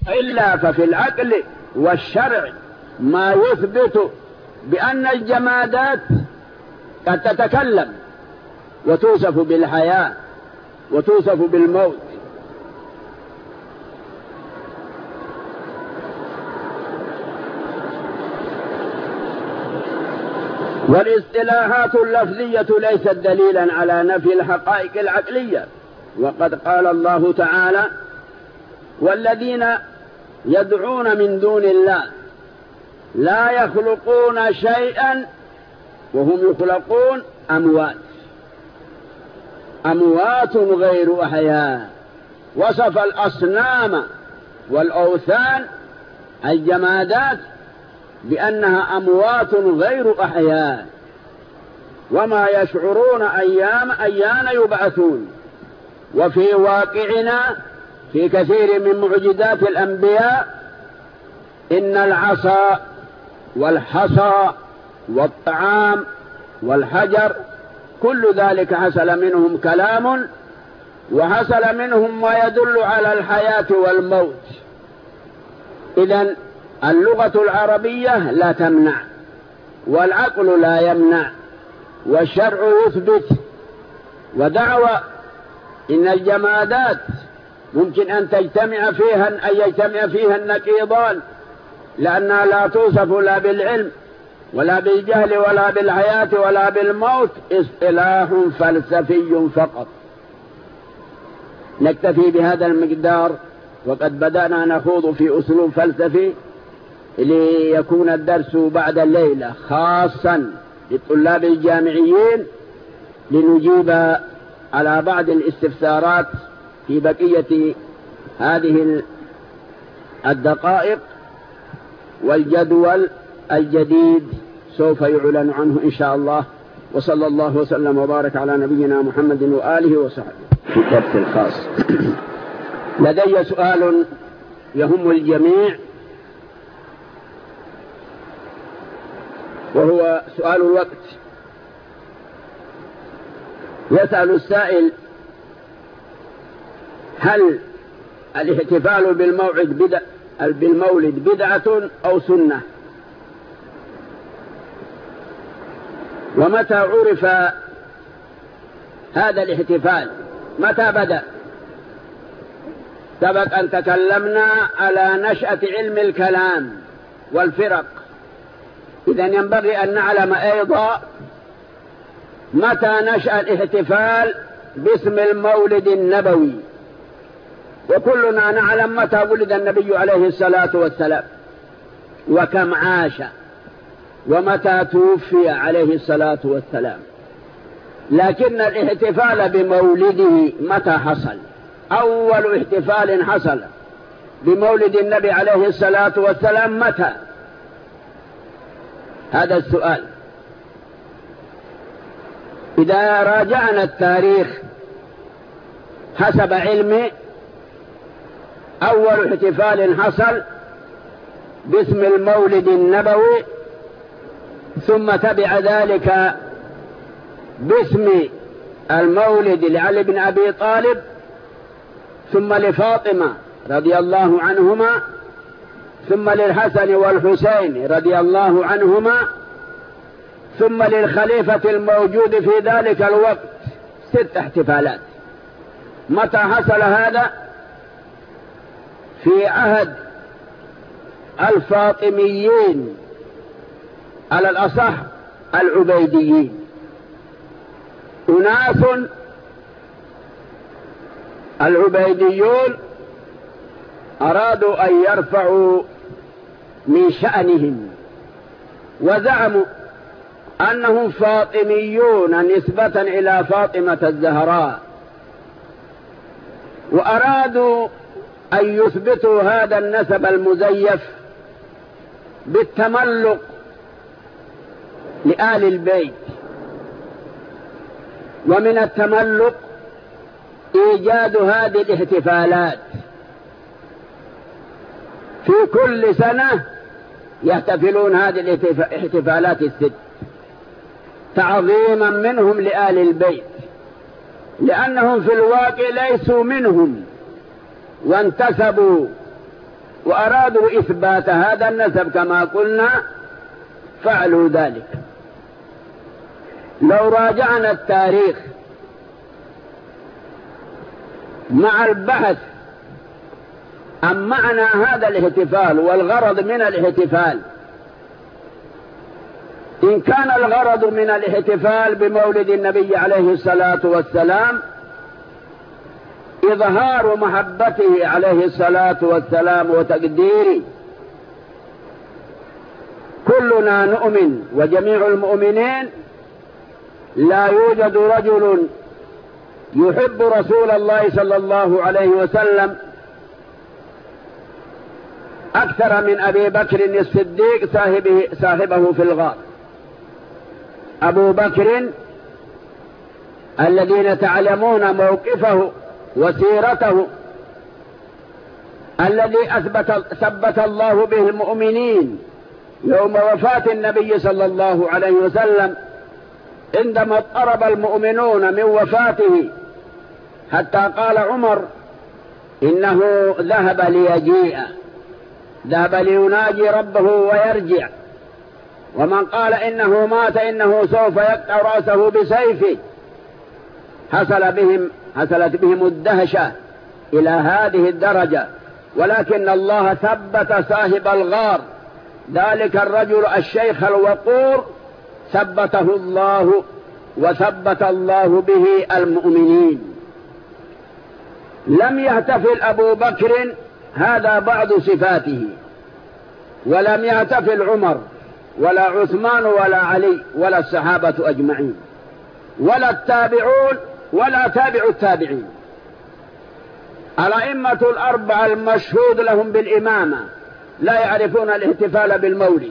إلا ففي العقل والشرع ما يثبت بأن الجمادات قد تتكلم وتوصف بالحياة وتوصف بالموت. والاصطلاحات اللفظية ليست دليلا على نفي الحقائق العقلية، وقد قال الله تعالى: والذين يدعون من دون الله لا يخلقون شيئا وهم يخلقون أموات غير أحياء. وصف الأصنام والأوثان الجمادات بأنها أموات غير أحياء، وما يشعرون أيان يبعثون. وفي واقعنا في كثير من معجزات الأنبياء إن العصا والحصى والطعام والحجر كل ذلك حصل منهم كلام، وحصل منهم ما يدل على الحياة والموت. إذن اللغة العربية لا تمنع، والعقل لا يمنع، والشرع يثبت. ودعوى إن الجمادات ممكن أن يجتمع فيها النقيضان، لأنها لا توصف لا بالعلم ولا بالجهل ولا بالحياة ولا بالموت، اصطلاح فلسفي فقط. نكتفي بهذا المقدار، وقد بدأنا نخوض في أسلوب فلسفي ليكون الدرس بعد الليلة خاصا للطلاب الجامعيين، لنجيب على بعض الاستفسارات في بقية هذه الدقائق. والجدول الجديد سوف يعلن عنه إن شاء الله. وصلى الله وسلم وبارك على نبينا محمد وآله وصحبه. في الدرس الخاص لدي سؤال يهم الجميع، وهو سؤال الوقت. يسأل السائل: هل الاحتفال بالمولد بدعة أو سنة؟ ومتى عرف هذا الاحتفال؟ متى بدأ؟ سبق أن تكلمنا على نشأة علم الكلام والفرق، إذن ينبغي أن نعلم أيضا متى نشأ الاحتفال باسم المولد النبوي. وكلنا نعلم متى ولد النبي عليه الصلاة والسلام، وكم عاش، ومتى توفي عليه الصلاة والسلام. لكن الاحتفال بمولده متى حصل؟ أول احتفال حصل بمولد النبي عليه الصلاة والسلام متى؟ هذا السؤال. إذا راجعنا التاريخ حسب علمي، أول احتفال حصل باسم المولد النبوي، ثم تبع ذلك باسم المولد لعلي بن أبي طالب، ثم لفاطمة رضي الله عنهما، ثم للحسن والحسين رضي الله عنهما، ثم للخليفة الموجود في ذلك الوقت 6 احتفالات. متى حصل هذا؟ في عهد الفاطميين، على الأصح العبيديين. أناس العبيديون أرادوا أن يرفعوا من شأنهم، وزعموا أنهم فاطميون نسبة إلى فاطمة الزهراء، وأرادوا أن يثبتوا هذا النسب المزيف بالتملق لآل البيت. ومن التملق إيجاد هذه الاحتفالات، في كل سنة يحتفلون هذه الاحتفالات 6 تعظيما منهم لآل البيت، لأنهم في الواقع ليسوا منهم، وانتسبوا وأرادوا إثبات هذا النسب كما قلنا فعلوا ذلك. لو راجعنا التاريخ مع البحث عن معنى هذا الاحتفال والغرض من الاحتفال، إن كان الغرض من الاحتفال بمولد النبي عليه الصلاة والسلام إظهار محبته عليه الصلاة والسلام وتقديره، كلنا نؤمن وجميع المؤمنين لا يوجد رجل يحب رسول الله صلى الله عليه وسلم أكثر من أبي بكر الصديق صاحبه في الغار. أبو بكر الذين تعلمون موقفه وسيرته الذي ثبت الله به المؤمنين يوم وفاة النبي صلى الله عليه وسلم، عندما اضطرب المؤمنون من وفاته حتى قال عمر إنه ذهب ليجيء، ذهب ليناجي ربه ويرجع، ومن قال إنه مات إنه سوف يقطع رأسه بسيفه. حصلت بهم الدهشة إلى هذه الدرجة، ولكن الله ثبت صاحب الغار ذلك الرجل الشيخ الوقور، ثبته الله وثبت الله به المؤمنين. لم يحتفل أبو بكر، هذا بعض صفاته، ولم يحتفل عمر ولا عثمان ولا علي ولا الصحابة أجمعين ولا التابعون ولا تابع التابعين. الأئمة الأربعة المشهود لهم بالإمامة لا يعرفون الاحتفال بالمولد.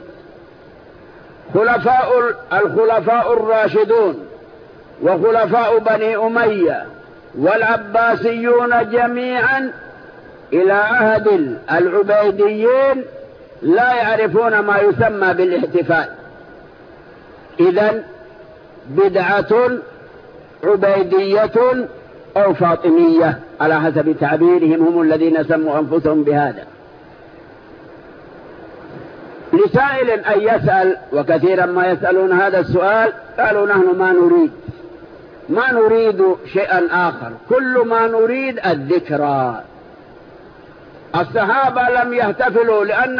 الخلفاء الراشدون وخلفاء بني أمية والعباسيون جميعا إلى عهد العبيديين لا يعرفون ما يسمى بالاحتفال. إذن بدعة عبيدية أو فاطمية على حسب تعبيرهم، هم الذين سموا أنفسهم بهذا. لسائل أن يسأل، وكثيرا ما يسألون هذا السؤال، قالوا نحن ما نريد شيئا آخر، كل ما نريد الذكرى. الصحابة لم يحتفلوا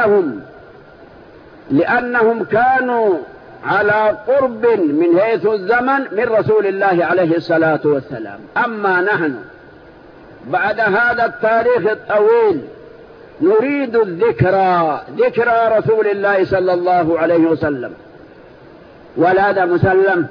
لأنهم كانوا على قرب من حيث الزمن من رسول الله عليه الصلاة والسلام. أما نحن بعد هذا التاريخ الطويل نريد الذكرى، ذكرى رسول الله صلى الله عليه وسلم. وهذا مسلم.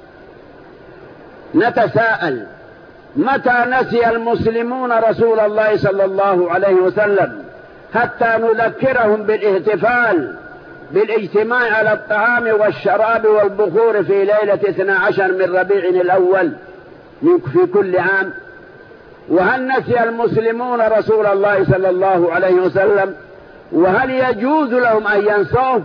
نتساءل متى نسي المسلمون رسول الله صلى الله عليه وسلم حتى نذكرهم بالاحتفال بالاجتماع على الطعام والشراب والبخور في ليلة 12 من ربيع الأول في كل عام؟ وهل نسي المسلمون رسول الله صلى الله عليه وسلم؟ وهل يجوز لهم أن ينسوه؟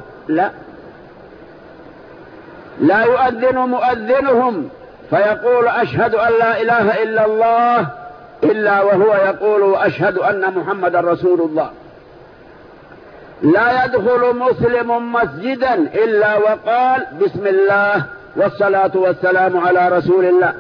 لا يؤذن مؤذنهم فيقول أشهد أن لا إله إلا الله إلا وهو يقول أشهد أن محمد رسول الله. لا يدخل مسلم مسجدا إلا وقال بسم الله والصلاة والسلام على رسول الله.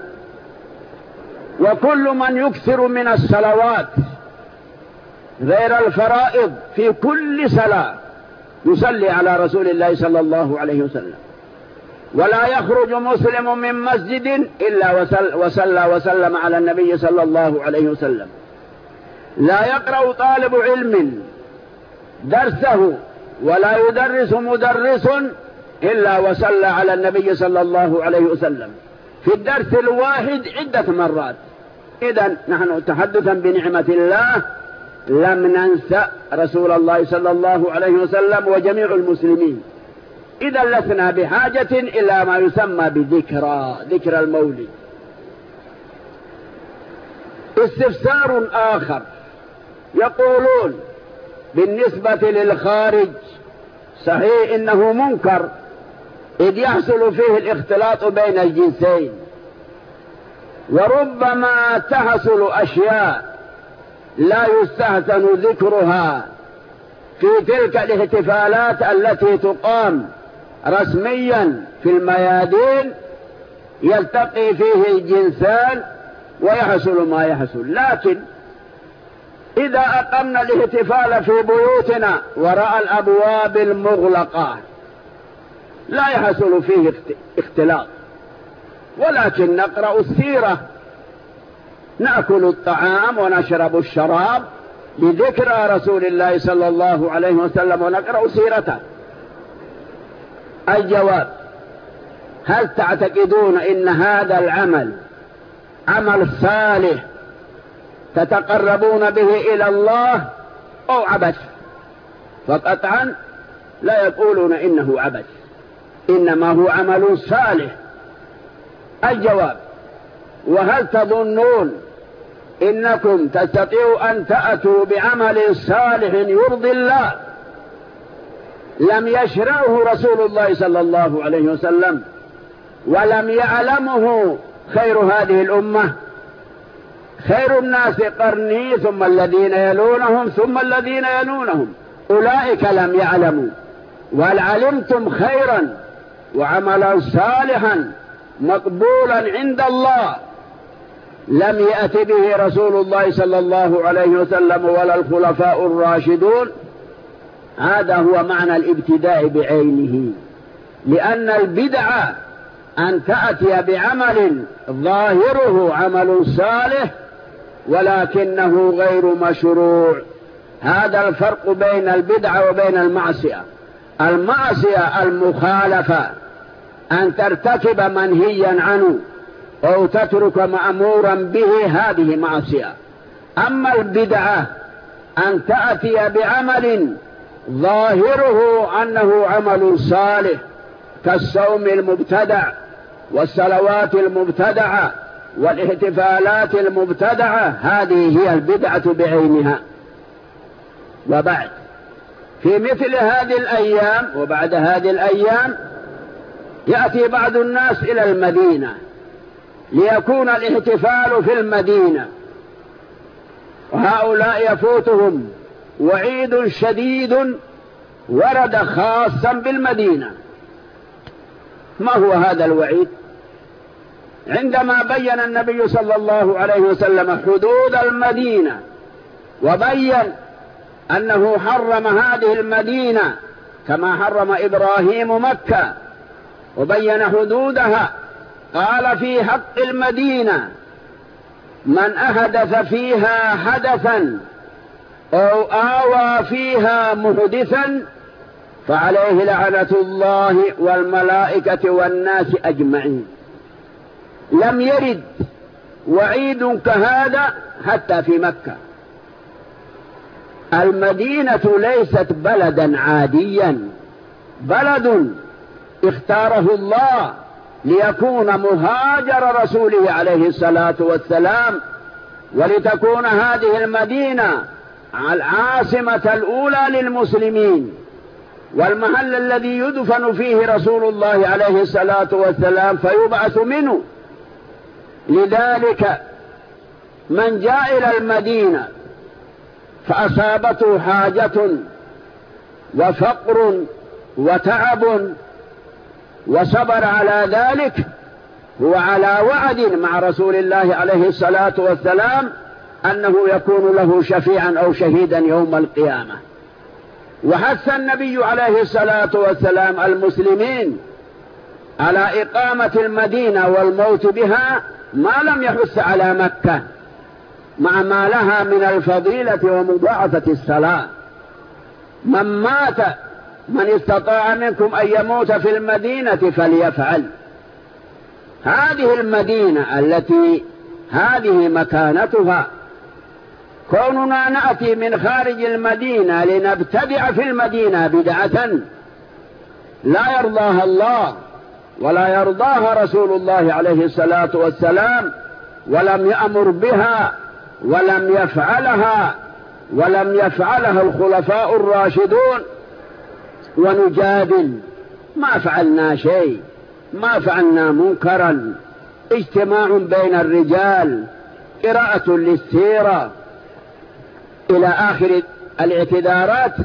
وكل من يكثر من الصلوات غير الفرائض في كل صلاة يصلي على رسول الله صلى الله عليه وسلم. ولا يخرج مسلم من مسجد إلا وصلى وسلم على النبي صلى الله عليه وسلم. لا يقرأ طالب علم درسه ولا يدرس مدرس إلا وصلى على النبي صلى الله عليه وسلم في الدرس الواحد عدة مرات. إذن نحن تحدثا بنعمة الله لم ننسى رسول الله صلى الله عليه وسلم وجميع المسلمين. إذا لسنا بحاجة إلى ما يسمى ذكرى المولد. استفسار آخر، يقولون بالنسبة للخارج صحيح إنه منكر إذ يحصل فيه الاختلاط بين الجنسين، وربما تحصل أشياء لا يستحسن ذكرها في تلك الاحتفالات التي تقام رسميا في الميادين يلتقي فيه الجنسان ويحصل ما يحصل. لكن إذا أقمنا الاحتفال في بيوتنا وراء الأبواب المغلقة لا يحصل فيه اختلاط، ولكن نقرأ السيرة، نأكل الطعام ونشرب الشراب لذكرى رسول الله صلى الله عليه وسلم ونقرأ سيرته. الجواب: هل تعتقدون إن هذا العمل عمل صالح تتقربون به إلى الله أو عبث؟ فقطعا لا يقولون إنه عبث، إنما هو عمل صالح. الجواب: وهل تظنون إنكم تستطيعوا أن تأتوا بعمل صالح يرضي الله لم يشرعه رسول الله صلى الله عليه وسلم ولم يعلمه خير هذه الأمة؟ خير الناس قرني ثم الذين يلونهم ثم الذين يلونهم، أولئك لم يعلموا. وهل علمتم خيرا وعملا صالحا مقبولا عند الله لم يأت به رسول الله صلى الله عليه وسلم ولا الخلفاء الراشدون؟ هذا هو معنى الابتداء بعينه. لأن البدعة أن تأتي بعمل ظاهره عمل صالح ولكنه غير مشروع. هذا الفرق بين البدعة وبين المعصية. المعصية المخالفة، أن ترتكب منهيا عنه أو تترك مأمورا به، هذه معصية. أما البدعة أن تأتي بعمل ظاهره أنه عمل صالح كالصوم المبتدع والصلوات المبتدعة والاحتفالات المبتدعة، هذه هي البدعة بعينها. وبعد في مثل هذه الأيام وبعد هذه الأيام يأتي بعض الناس إلى المدينة ليكون الاحتفال في المدينة، وهؤلاء يفوتهم وعيد شديد ورد خاصا بالمدينة. ما هو هذا الوعيد؟ عندما بين النبي صلى الله عليه وسلم حدود المدينة وبين أنه حرم هذه المدينة كما حرم إبراهيم مكة وبين حدودها، قال في حق المدينة: من أحدث فيها حدثا أو آوى فيها محدثا فعليه لعنة الله والملائكة والناس أجمعين. لم يرد وعيد كهذا حتى في مكة. المدينة ليست بلدا عاديا، بلد اختاره الله ليكون مهاجر رسوله عليه الصلاة والسلام، ولتكون هذه المدينة العاصمة الأولى للمسلمين والمحل الذي يدفن فيه رسول الله عليه الصلاة والسلام فيبعث منه. لذلك من جاء إلى المدينة فأصابته حاجة وفقر وتعب وصبر على ذلك، هو على وعد مع رسول الله عليه الصلاة والسلام أنه يكون له شفيعا أو شهيدا يوم القيامة. وحث النبي عليه الصلاة والسلام المسلمين على إقامة المدينة والموت بها ما لم يحث على مكة مع ما لها من الفضيلة ومضاعفة الصلاة. من استطاع منكم أن يموت في المدينة فليفعل. هذه المدينة التي هذه مكانتها، كوننا نأتي من خارج المدينة لنبتدع في المدينة بدعة لا يرضاها الله ولا يرضاها رسول الله عليه الصلاة والسلام، ولم يأمر بها ولم يفعلها الخلفاء الراشدون، ونجادل ما فعلنا شيء، ما فعلنا منكرا، اجتماع بين الرجال، قراءة للسيرة إلى آخر الاعتذارات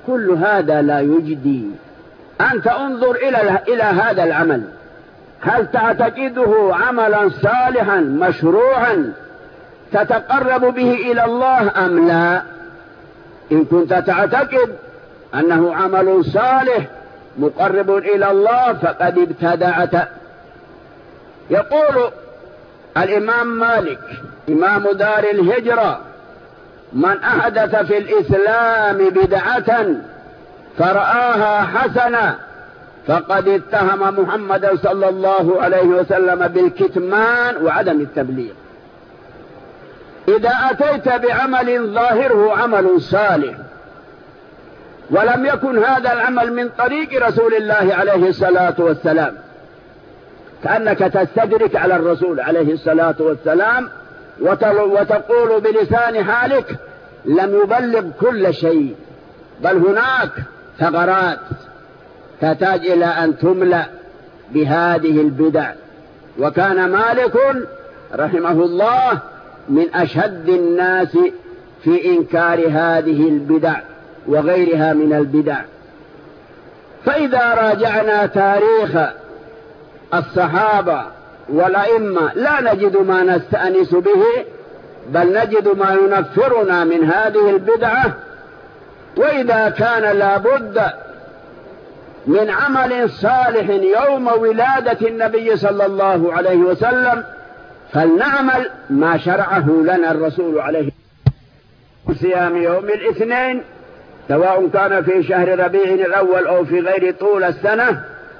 كل هذا لا يجدي. أنت انظر إلى هذا العمل، هل تعتقده عملا صالحا مشروعا تتقرب به إلى الله أم لا؟ إن كنت تعتقد أنه عمل صالح مقرب إلى الله فقد ابتدعت. يقول الإمام مالك إمام دار الهجرة: من أحدث في الإسلام بدعة فرآها حسنة فقد اتهم محمدا صلى الله عليه وسلم بالكتمان وعدم التبليغ. إذا أتيت بعمل ظاهره عمل صالح ولم يكن هذا العمل من طريق رسول الله عليه الصلاة والسلام، كأنك تستدرك على الرسول عليه الصلاة والسلام وتقول بلسان حالك لم يبلغ كل شيء، بل هناك ثغرات تحتاج إلى أن تملأ بهذه البدع. وكان مالك رحمه الله من أشد الناس في إنكار هذه البدع وغيرها من البدع. فإذا راجعنا تاريخ الصحابة والأئمة لا نجد ما نستأنس به، بل نجد ما ينفرنا من هذه البدعة. وإذا كان لابد من عمل صالح يوم ولادة النبي صلى الله عليه وسلم فلنعمل ما شرعه لنا الرسول عليه صيام يوم الاثنين، سواء كان في شهر ربيع الأول أو في غير طول السنة،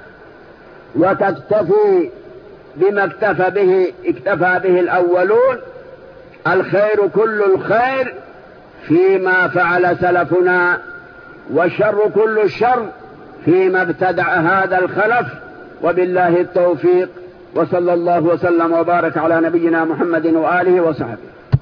وتكتفي بما اكتفى به الأولون. الخير كل الخير فيما فعل سلفنا، والشر كل الشر فيما ابتدع هذا الخلف. وبالله التوفيق، وصلى الله وسلم وبارك على نبينا محمد وآله وصحبه.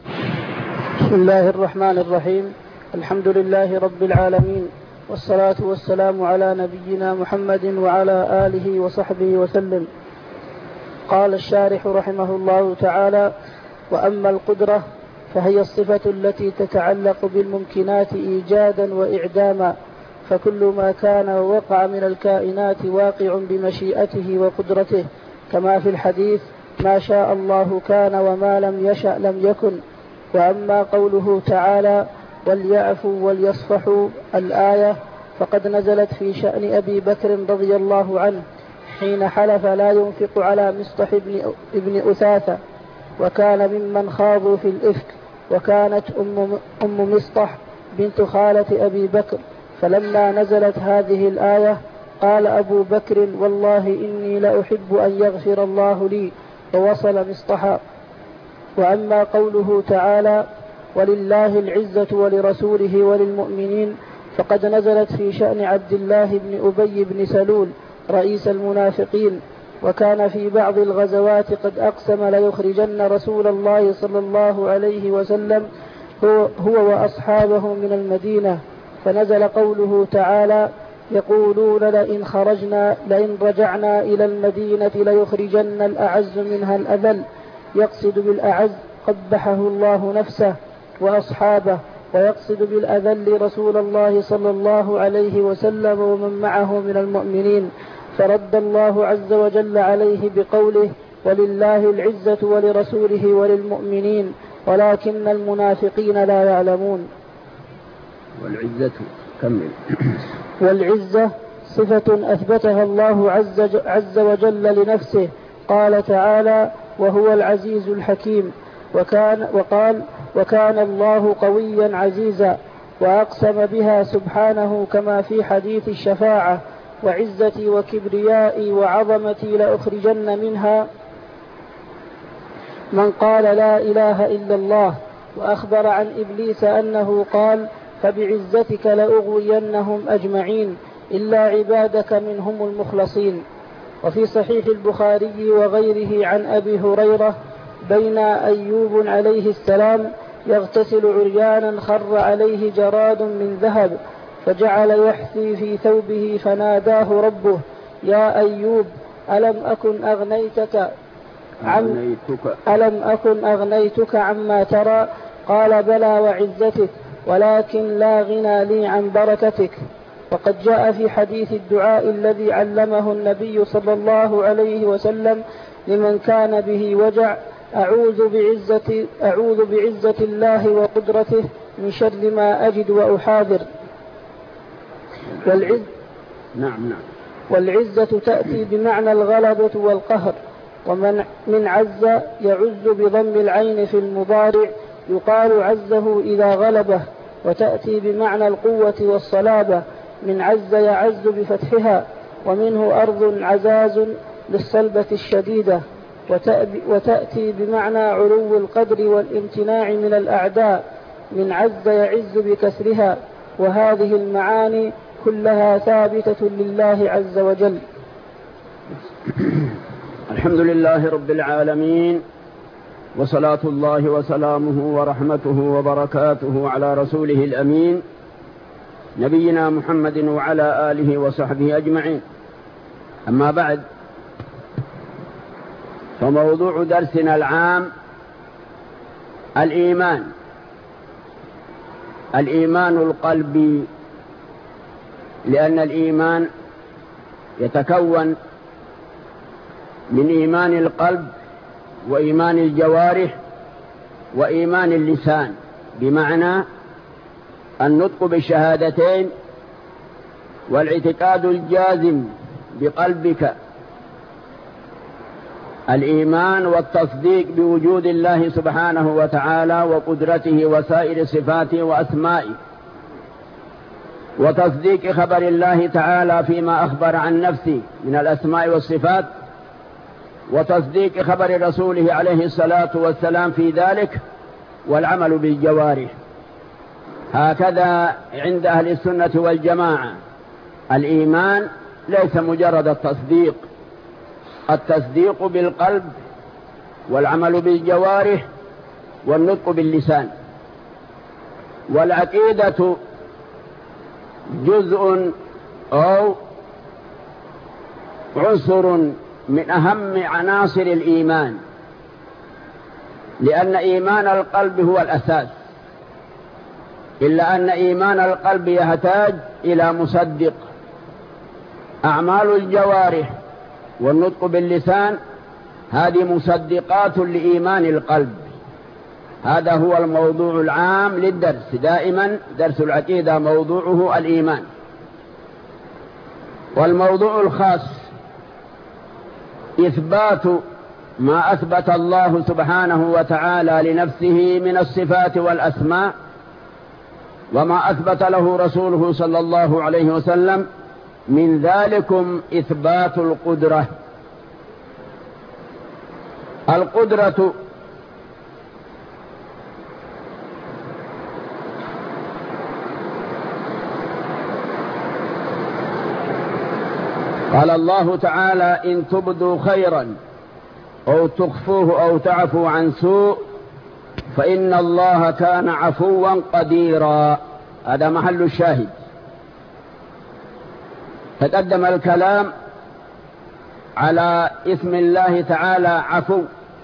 بسم الله الرحمن الرحيم. الحمد لله رب العالمين، والصلاة والسلام على نبينا محمد وعلى آله وصحبه وسلم. قال الشارح رحمه الله تعالى: وأما القدرة فهي الصفة التي تتعلق بالممكنات إيجادا وإعداما، فكل ما كان ووقع من الكائنات واقع بمشيئته وقدرته، كما في الحديث: ما شاء الله كان وما لم يشأ لم يكن. وأما قوله تعالى: وليعفوا وليصفحوا الآية، فقد نزلت في شأن أبي بكر رضي الله عنه حين حلف لا ينفق على مصطح ابن أثاثة، وكان ممن خاضوا في الإفك، وكانت أم مصطح بنت خالة أبي بكر. فلما نزلت هذه الآية قال أبو بكر: والله إني لأحب أن يغفر الله لي، ووصل مصطحا. وأما قوله تعالى: ولله العزة ولرسوله وللمؤمنين، فقد نزلت في شأن عبد الله بن أبي بن سلول رئيس المنافقين، وكان في بعض الغزوات قد أقسم ليخرجن رسول الله صلى الله عليه وسلم هو وأصحابه من المدينة. فنزل قوله تعالى: يقولون لئن رجعنا إلى المدينة ليخرجن الأعز منها الأذل، يقصد بالأعز قبحه الله نفسه وأصحابه، ويقصد بالأذل رسول الله صلى الله عليه وسلم ومن معه من المؤمنين. فرد الله عز وجل عليه بقوله: ولله العزة ولرسوله وللمؤمنين ولكن المنافقين لا يعلمون. والعزة كمل. والعزة صفة أثبتها الله عز وجل لنفسه، قال تعالى: وهو العزيز الحكيم. وكان الله قويا عزيزا، وأقسم بها سبحانه كما في حديث الشفاعة: وعزتي وكبريائي وعظمتي لأخرجن منها من قال لا إله إلا الله. وأخبر عن إبليس أنه قال: فبعزتك لأغوينهم أجمعين إلا عبادك منهم المخلصين. وفي صحيح البخاري وغيره عن أبي هريرة: بين أيوب عليه السلام يغتسل عريانا خر عليه جراد من ذهب، فجعل يحثي في ثوبه، فناداه ربه: يا أيوب ألم أكن أغنيتك عما ترى؟ قال: بلى وعزتك. ولكن لا غنى لي عن بركتك. وقد جاء في حديث الدعاء الذي علمه النبي صلى الله عليه وسلم لمن كان به وجع: أعوذ بعزة الله وقدرته من شر ما أجد وأحاذر. والعزة تأتي بمعنى الغلبة والقهر. ومن عز يعز بضم العين في المضارع، يقال عزه إذا غلبه. وتأتي بمعنى القوة والصلابة، من عز يعز بفتحها. ومنه أرض عزاز للصلبة الشديدة. وتأتي بمعنى علو القدر والامتناع من الأعداء، من عز يعز بكسرها. وهذه المعاني كلها ثابتة لله عز وجل. الحمد لله رب العالمين، وصلاة الله وسلامه ورحمته وبركاته على رسوله الأمين نبينا محمد وعلى آله وصحبه أجمعين. أما بعد، فموضوع درسنا العام الإيمان القلبي، لأن الإيمان يتكون من إيمان القلب وإيمان الجوارح وإيمان اللسان، بمعنى النطق بالشهادتين والاعتقاد الجازم بقلبك، الإيمان والتصديق بوجود الله سبحانه وتعالى وقدرته وسائر صفاته وأسمائه، وتصديق خبر الله تعالى فيما أخبر عن نفسه من الأسماء والصفات، وتصديق خبر رسوله عليه الصلاة والسلام في ذلك، والعمل بالجوارح. هكذا عند أهل السنة والجماعة الإيمان ليس مجرد التصديق بالقلب والعمل بالجوارح والنطق باللسان. والعقيدة جزء أو عنصر من أهم عناصر الإيمان، لأن إيمان القلب هو الأساس، إلا أن إيمان القلب يحتاج إلى مصدق. أعمال الجوارح والنطق باللسان هذه مصدقات لإيمان القلب. هذا هو الموضوع العام للدرس. دائما درس العقيدة موضوعه الإيمان. والموضوع الخاص إثبات ما أثبت الله سبحانه وتعالى لنفسه من الصفات والأسماء، وما أثبت له رسوله صلى الله عليه وسلم، من ذلكم إثبات القدرة. القدرة قال الله تعالى: إن تبدوا خيرا أو تخفوه أو تعفوا عن سوء فإن الله كان عفوا قديرا. هذا محل الشاهد. تقدم الكلام على اسم الله تعالى عفو،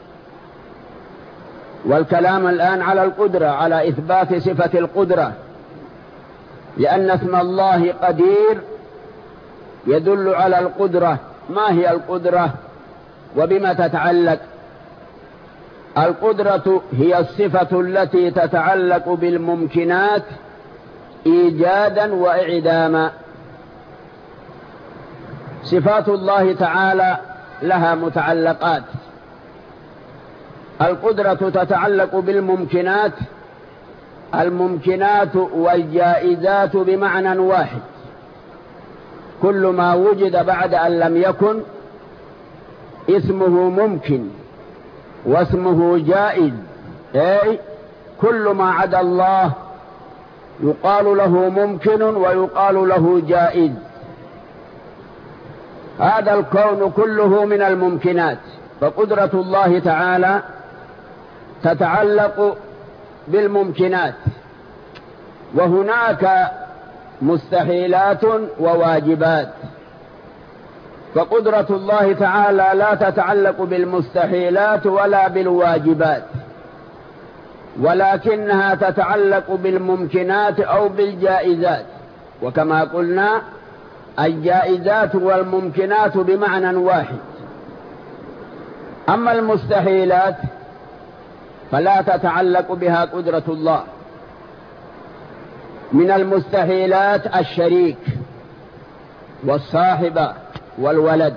والكلام الآن على القدرة، على إثبات صفة القدرة، لأن اسم الله قدير يدل على القدرة. ما هي القدرة وبما تتعلق؟ القدرة هي الصفة التي تتعلق بالممكنات إيجادا وإعداما. صفات الله تعالى لها متعلقات. القدرة تتعلق بالممكنات، الممكنات والجائزات بمعنى واحد. كل ما وجد بعد أن لم يكن اسمه ممكن واسمه جائز. أي كل ما عدا الله يقال له ممكن ويقال له جائز. هذا الكون كله من الممكنات، فقدرة الله تعالى تتعلق بالممكنات. وهناك مستحيلات وواجبات، فقدرة الله تعالى لا تتعلق بالمستحيلات ولا بالواجبات، ولكنها تتعلق بالممكنات أو بالجائزات، وكما قلنا الجائزات والممكنات بمعنى واحد. أما المستحيلات فلا تتعلق بها قدرة الله. من المستحيلات الشريك والصاحبة والولد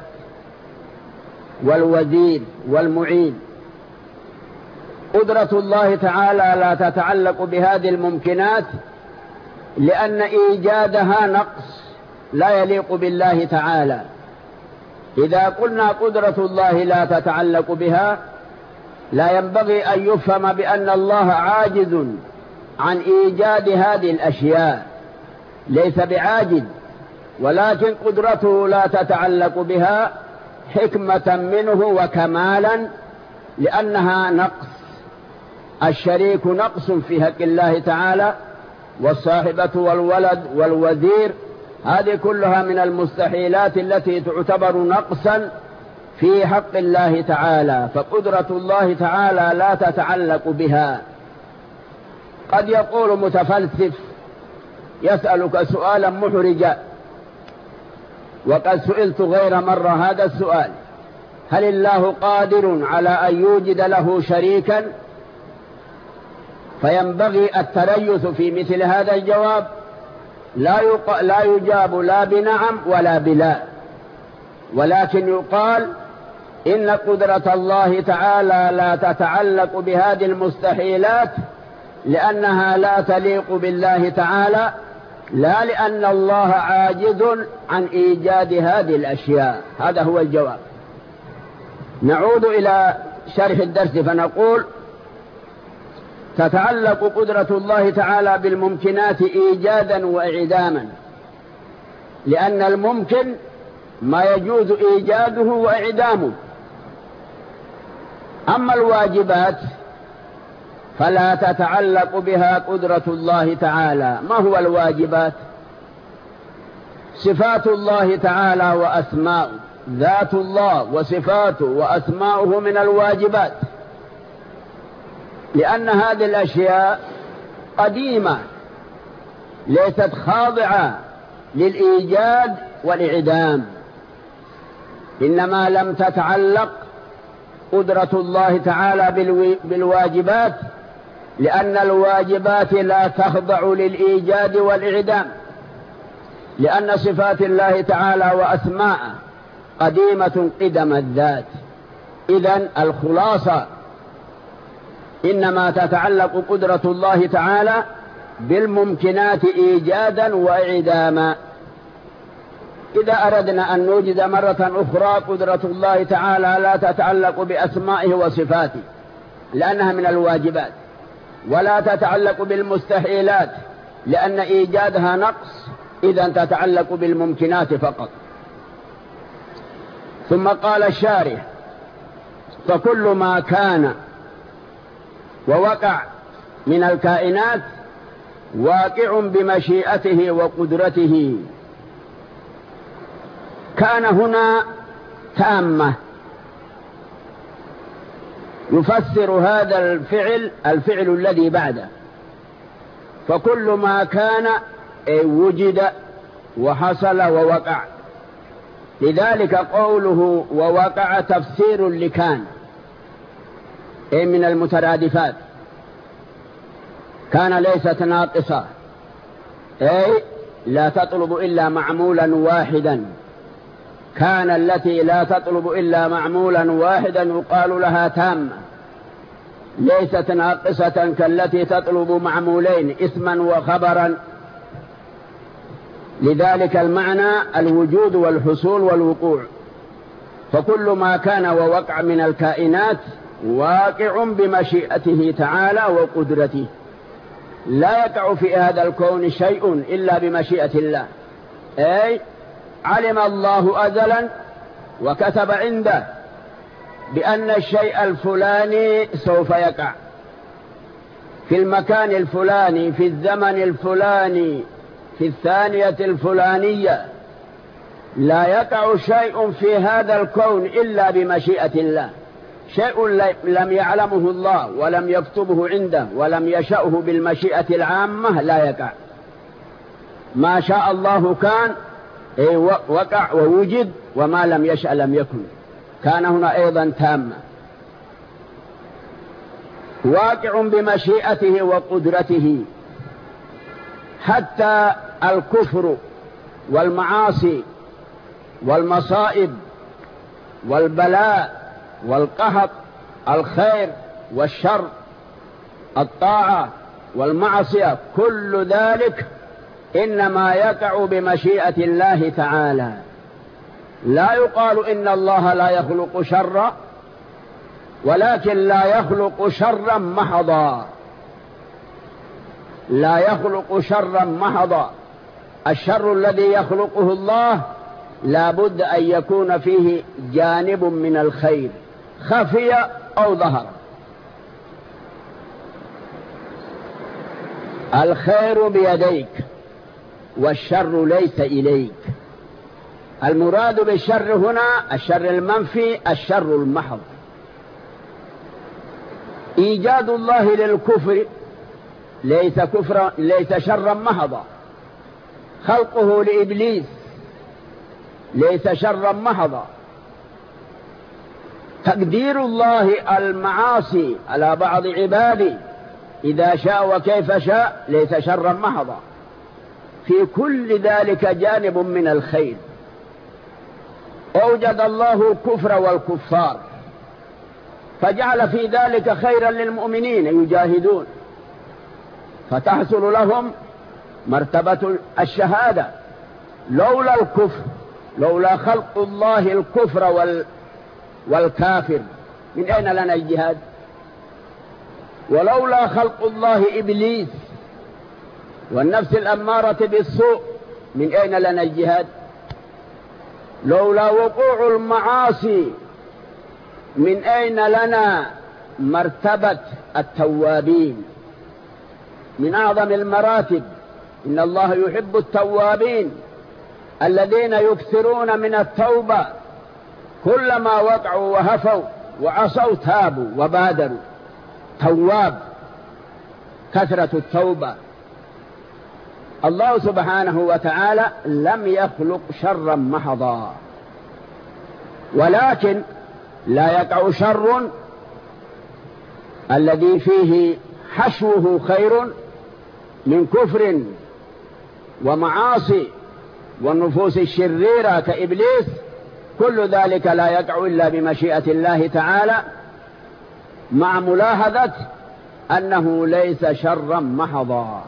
والوزير والمعين. قدرة الله تعالى لا تتعلق بهذه الممكنات، لأن إيجادها نقص لا يليق بالله تعالى. إذا قلنا قدرة الله لا تتعلق بها، لا ينبغي أن يفهم بأن الله عاجز عن إيجاد هذه الأشياء، ليس بعاجز، ولكن قدرته لا تتعلق بها حكمة منه وكمالا، لأنها نقص. الشريك نقص في حق الله تعالى، والصاحبة والولد والوزير، هذه كلها من المستحيلات التي تعتبر نقصا في حق الله تعالى، فقدرة الله تعالى لا تتعلق بها. قد يقول متفلسف يسألك سؤالا محرجا، وقد سئلت غير مرة هذا السؤال: هل الله قادر على أن يوجد له شريكا؟ فينبغي التريث في مثل هذا الجواب، لا يجاب لا بنعم ولا بلا، ولكن يقال إن قدرة الله تعالى لا تتعلق بهذه المستحيلات، لأنها لا تليق بالله تعالى، لا لأن الله عاجز عن إيجاد هذه الأشياء. هذا هو الجواب. نعود إلى شرح الدرس فنقول: تتعلق قدرة الله تعالى بالممكنات إيجادا وإعداما، لأن الممكن ما يجوز إيجاده وإعدامه. أما الواجبات فلا تتعلق بها قدرة الله تعالى. ما هو الواجبات؟ صفات الله تعالى وأسماؤه، ذات الله وصفاته وأسماؤه من الواجبات، لأن هذه الأشياء قديمة ليست خاضعة للإيجاد والإعدام، إنما لم تتعلق قدرة الله تعالى بالواجبات، لأن الواجبات لا تخضع للإيجاد والإعدام، لأن صفات الله تعالى وأسماءه قديمة قدم الذات. إذن الخلاصة إنما تتعلق قدرة الله تعالى بالممكنات إيجادا وإعداما. إذا أردنا أن نوجد مرة أخرى قدرة الله تعالى لا تتعلق بأسمائه وصفاته لأنها من الواجبات، ولا تتعلق بالمستحيلات لأن إيجادها نقص، إذن تتعلق بالممكنات فقط. ثم قال الشارح: فكل ما كان ووقع من الكائنات واقع بمشيئته وقدرته. كان هنا تامة، يفسر هذا الفعل الذي بعده. فكل ما كان وجد وحصل ووقع، لذلك قوله ووقع تفسير لكان من المترادفات. كان ليست ناقصة، لا تطلب إلا معمولا واحدا. كان التي لا تطلب إلا معمولا واحدا يقال لها تامة، ليست ناقصة كالتي تطلب معمولين اسما وخبرا. لذلك المعنى الوجود والحصول والوقوع. فكل ما كان ووقع من الكائنات واقع بمشيئته تعالى وقدرته، لا يقع في هذا الكون شيء إلا بمشيئة الله. علم الله أزلا وكتب عنده بأن الشيء الفلاني سوف يقع في المكان الفلاني في الزمن الفلاني في الثانية الفلانية. لا يقع شيء في هذا الكون إلا بمشيئة الله. شيء لم يعلمه الله ولم يكتبه عنده ولم يشأه بالمشيئة العامة لا يقع. ما شاء الله كان وقع ووجد، وما لم يشأ لم يكن. كان هنا أيضا تامة، واقع بمشيئته وقدرته. حتى الكفر والمعاصي والمصائب والبلاء والقهط، الخير والشر، الطاعة والمعصية، كل ذلك إنما يقع بمشيئة الله تعالى. لا يقال إن الله لا يخلق شرا، ولكن لا يخلق شرا محضا، لا يخلق شرا محضا. الشر الذي يخلقه الله لا بد أن يكون فيه جانب من الخير، خفي أو ظهر. الخير بيديك والشر ليس إليك. المراد بالشر هنا الشر المنفي، الشر المحض. إيجاد الله للكفر ليس شرا محضا. خلقه لإبليس ليس شرا محضا. تقدير الله المعاصي على بعض عباده إذا شاء وكيف شاء ليس شرا محضا. في كل ذلك جانب من الخير. أوجد الله الكفر والكفار فجعل في ذلك خيرا للمؤمنين يجاهدون، فتحصل لهم مرتبة الشهادة. لولا الكفر، لولا خلق الله الكفر والكافر، من أين لنا الجهاد؟ ولولا خلق الله إبليس والنفس الأمارة بالسوء، من أين لنا الجهاد؟ لولا وقوع المعاصي، من أين لنا مرتبة التوابين؟ من أعظم المراتب. إن الله يحب التوابين الذين يكثرون من التوبة، كلما وقعوا وهفوا وعصوا تابوا وبادروا. تواب، كثرة التوبة. الله سبحانه وتعالى لم يخلق شرا محضا، ولكن لا يقع شر الذي فيه حشوه خير من كفر ومعاصي والنفوس الشريرة كإبليس. كل ذلك لا يقع إلا بمشيئة الله تعالى، مع ملاحظة أنه ليس شرا محضا.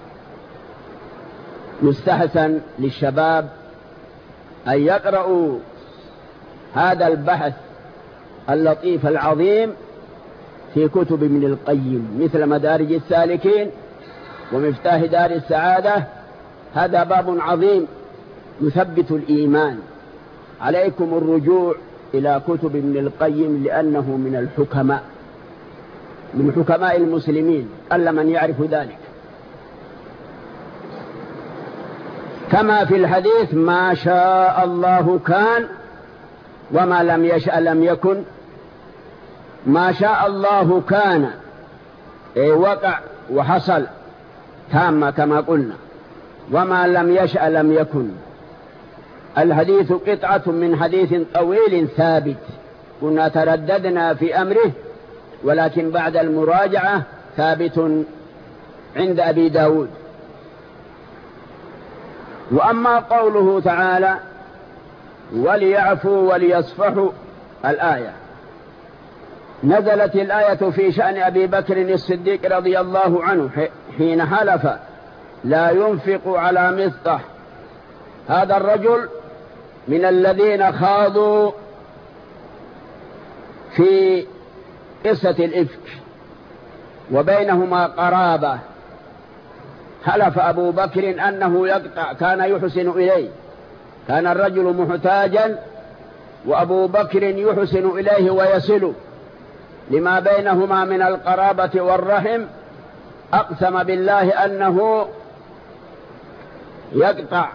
يستحسن للشباب أن يقرأوا هذا البحث اللطيف العظيم في كتب ابن القيم، مثل مدارج السالكين ومفتاح دار السعادة. هذا باب عظيم يثبت الإيمان. عليكم الرجوع إلى كتب ابن القيم، لأنه من الحكماء، من حكماء المسلمين، قل من يعرف ذلك. كما في الحديث: ما شاء الله كان وما لم يشأ لم يكن. ما شاء الله كان، أي وقع وحصل تامة كما قلنا. وما لم يشأ لم يكن. الحديث قطعة من حديث طويل ثابت كنا ترددنا في أمره، ولكن بعد المراجعة ثابت عند أبي داود. وأما قوله تعالى: وليعفوا وليصفحوا، الآية نزلت الآية في شأن أبي بكر الصديق رضي الله عنه حين حلف لا ينفق على مصطح. هذا الرجل من الذين خاضوا في قصة الإفك وبينهما قرابة. حلف أبو بكر أنه يقطع، كان يحسن إليه، كان الرجل محتاجا وأبو بكر يحسن إليه ويصل لما بينهما من القرابة والرحم. أقسم بالله أنه يقطع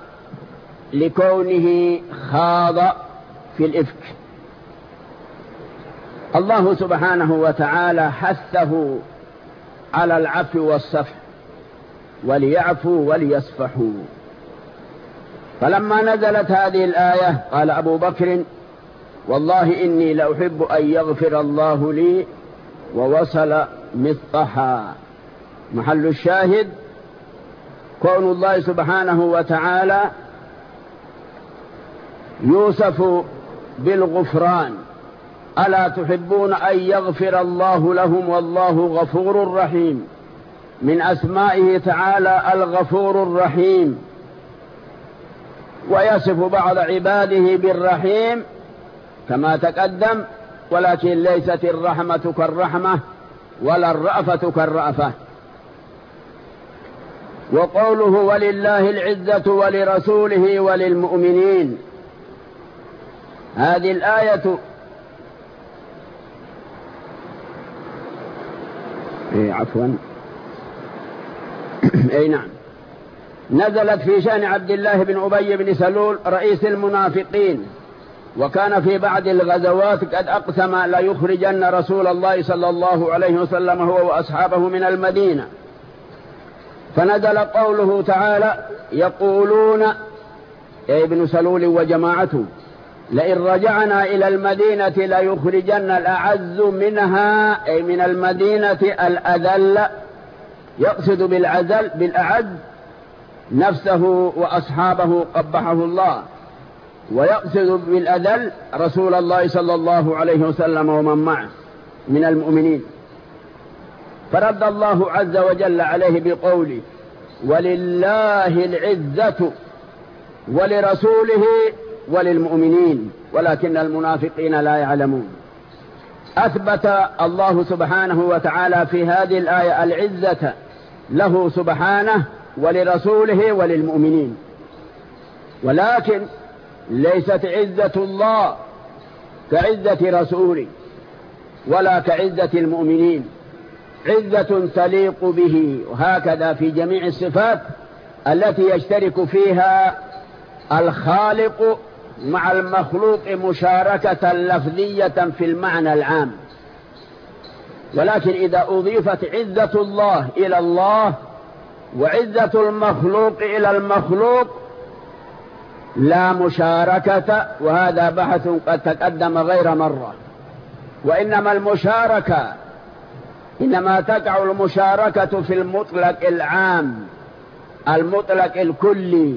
لكونه خاض في الإفك. الله سبحانه وتعالى حثه على العفو والصفح، وليعفوا وليصفحوا. فلما نزلت هذه الآية قال أبو بكر: والله إني لأحب أن يغفر الله لي، ووصل مصطحا. محل الشاهد كون الله سبحانه وتعالى يوصف بالغفران. ألا تحبون أن يغفر الله لهم والله غفور رحيم؟ من أسمائه تعالى الغفور الرحيم، ويصف بعض عباده بالرحيم كما تقدم، ولكن ليست الرحمة كالرحمة ولا الرأفة كالرأفة. وقوله: ولله العزة ولرسوله وللمؤمنين، هذه الآية نعم نزلت في شأن عبد الله بن أبي بن سلول رئيس المنافقين، وكان في بعض الغزوات قد أقسم لا يخرجن رسول الله صلى الله عليه وسلم هو وأصحابه من المدينة. فنزل قوله تعالى: يقولون، أي ابن سلول وجماعته: لئن رجعنا إلى المدينة ليخرجن الأعز منها، أي من المدينة الأذل، يقصد بالأعز نفسه وأصحابه قبحه الله، ويقصد بالأذل رسول الله صلى الله عليه وسلم ومن معه من المؤمنين. فرد الله عز وجل عليه بقوله: ولله العزة ولرسوله وللمؤمنين ولكن المنافقين لا يعلمون. أثبت الله سبحانه وتعالى في هذه الآية العزة له سبحانه ولرسوله وللمؤمنين، ولكن ليست عزة الله كعزة رسوله ولا كعزة المؤمنين، عزة تليق به، وهكذا في جميع الصفات التي يشترك فيها الخالق مع المخلوق مشاركة لفظية في المعنى العام. ولكن إذا أضيفت عزة الله إلى الله وعزة المخلوق إلى المخلوق لا مشاركة، وهذا بحث قد تقدم غير مرة. وإنما المشاركة إنما تقع المشاركة في المطلق العام، المطلق الكلي،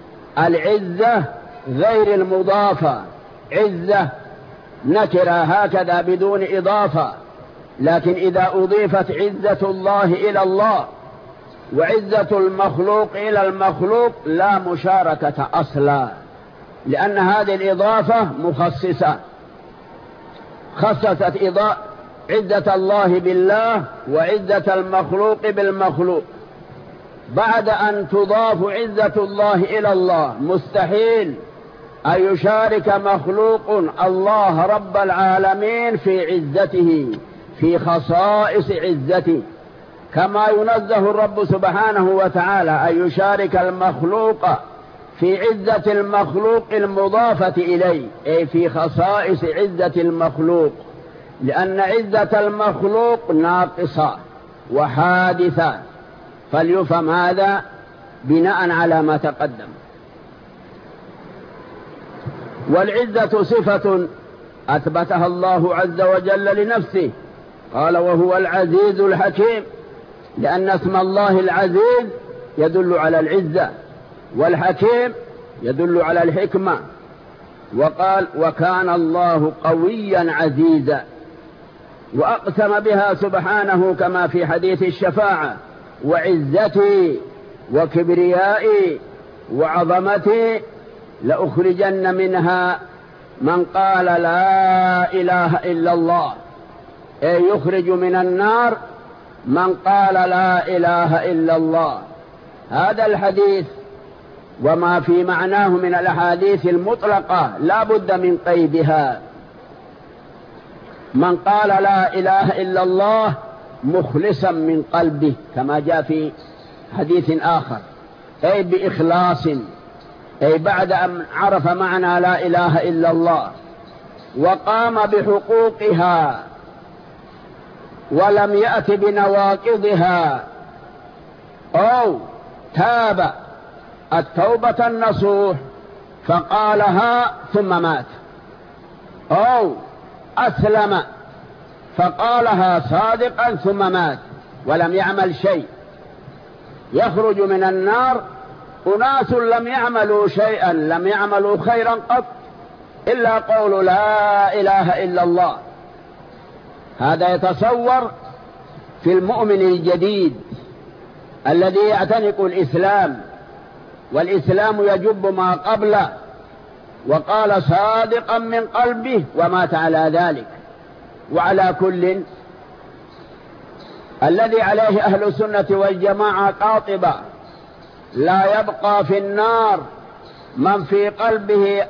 العزة غير المضافة، عزة نكرة هكذا بدون إضافة. لكن إذا أضيفت عزة الله إلى الله وعزة المخلوق إلى المخلوق لا مشاركة أصلا، لأن هذه الإضافة مخصصة، خصصت عزة الله بالله وعزة المخلوق بالمخلوق. بعد أن تضاف عزة الله إلى الله مستحيل أن يشارك مخلوق الله رب العالمين في عزته، في خصائص عزته، كما ينزه الرب سبحانه وتعالى أن يشارك المخلوق في عزة المخلوق المضافة إليه، أي في خصائص عزة المخلوق، لأن عزة المخلوق ناقصة وحادثة. فليفهم هذا بناء على ما تقدم. والعزة صفة أثبتها الله عز وجل لنفسه، قال: وهو العزيز الحكيم، لأن اسم الله العزيز يدل على العزة، والحكيم يدل على الحكمة. وقال: وكان الله قويا عزيزا، وأقسم بها سبحانه كما في حديث الشفاعة: وعزتي وكبريائي وعظمتي لأخرجن منها من قال لا إله إلا الله، أي يخرج من النار من قال لا إله إلا الله. هذا الحديث وما في معناه من الأحاديث المطلقة لا بد من قيدها. من قال لا إله إلا الله مخلصا من قلبه، كما جاء في حديث آخر، أي بإخلاص، أي بعد أن عرف معنى لا إله إلا الله وقام بحقوقها ولم يأت بنواقضها، أو تاب التوبة النصوح فقالها ثم مات، أو أسلم فقالها صادقا ثم مات ولم يعمل شيء، يخرج من النار أناس لم يعملوا شيئا، لم يعملوا خيرا قط إلا قول لا إله إلا الله. هذا يتصور في المؤمن الجديد الذي يعتنق الإسلام، والإسلام يجب ما قبله، وقال صادقا من قلبه ومات على ذلك. وعلى كل الذي عليه أهل السنة والجماعة قاطبة، لا يبقى في النار من في قلبه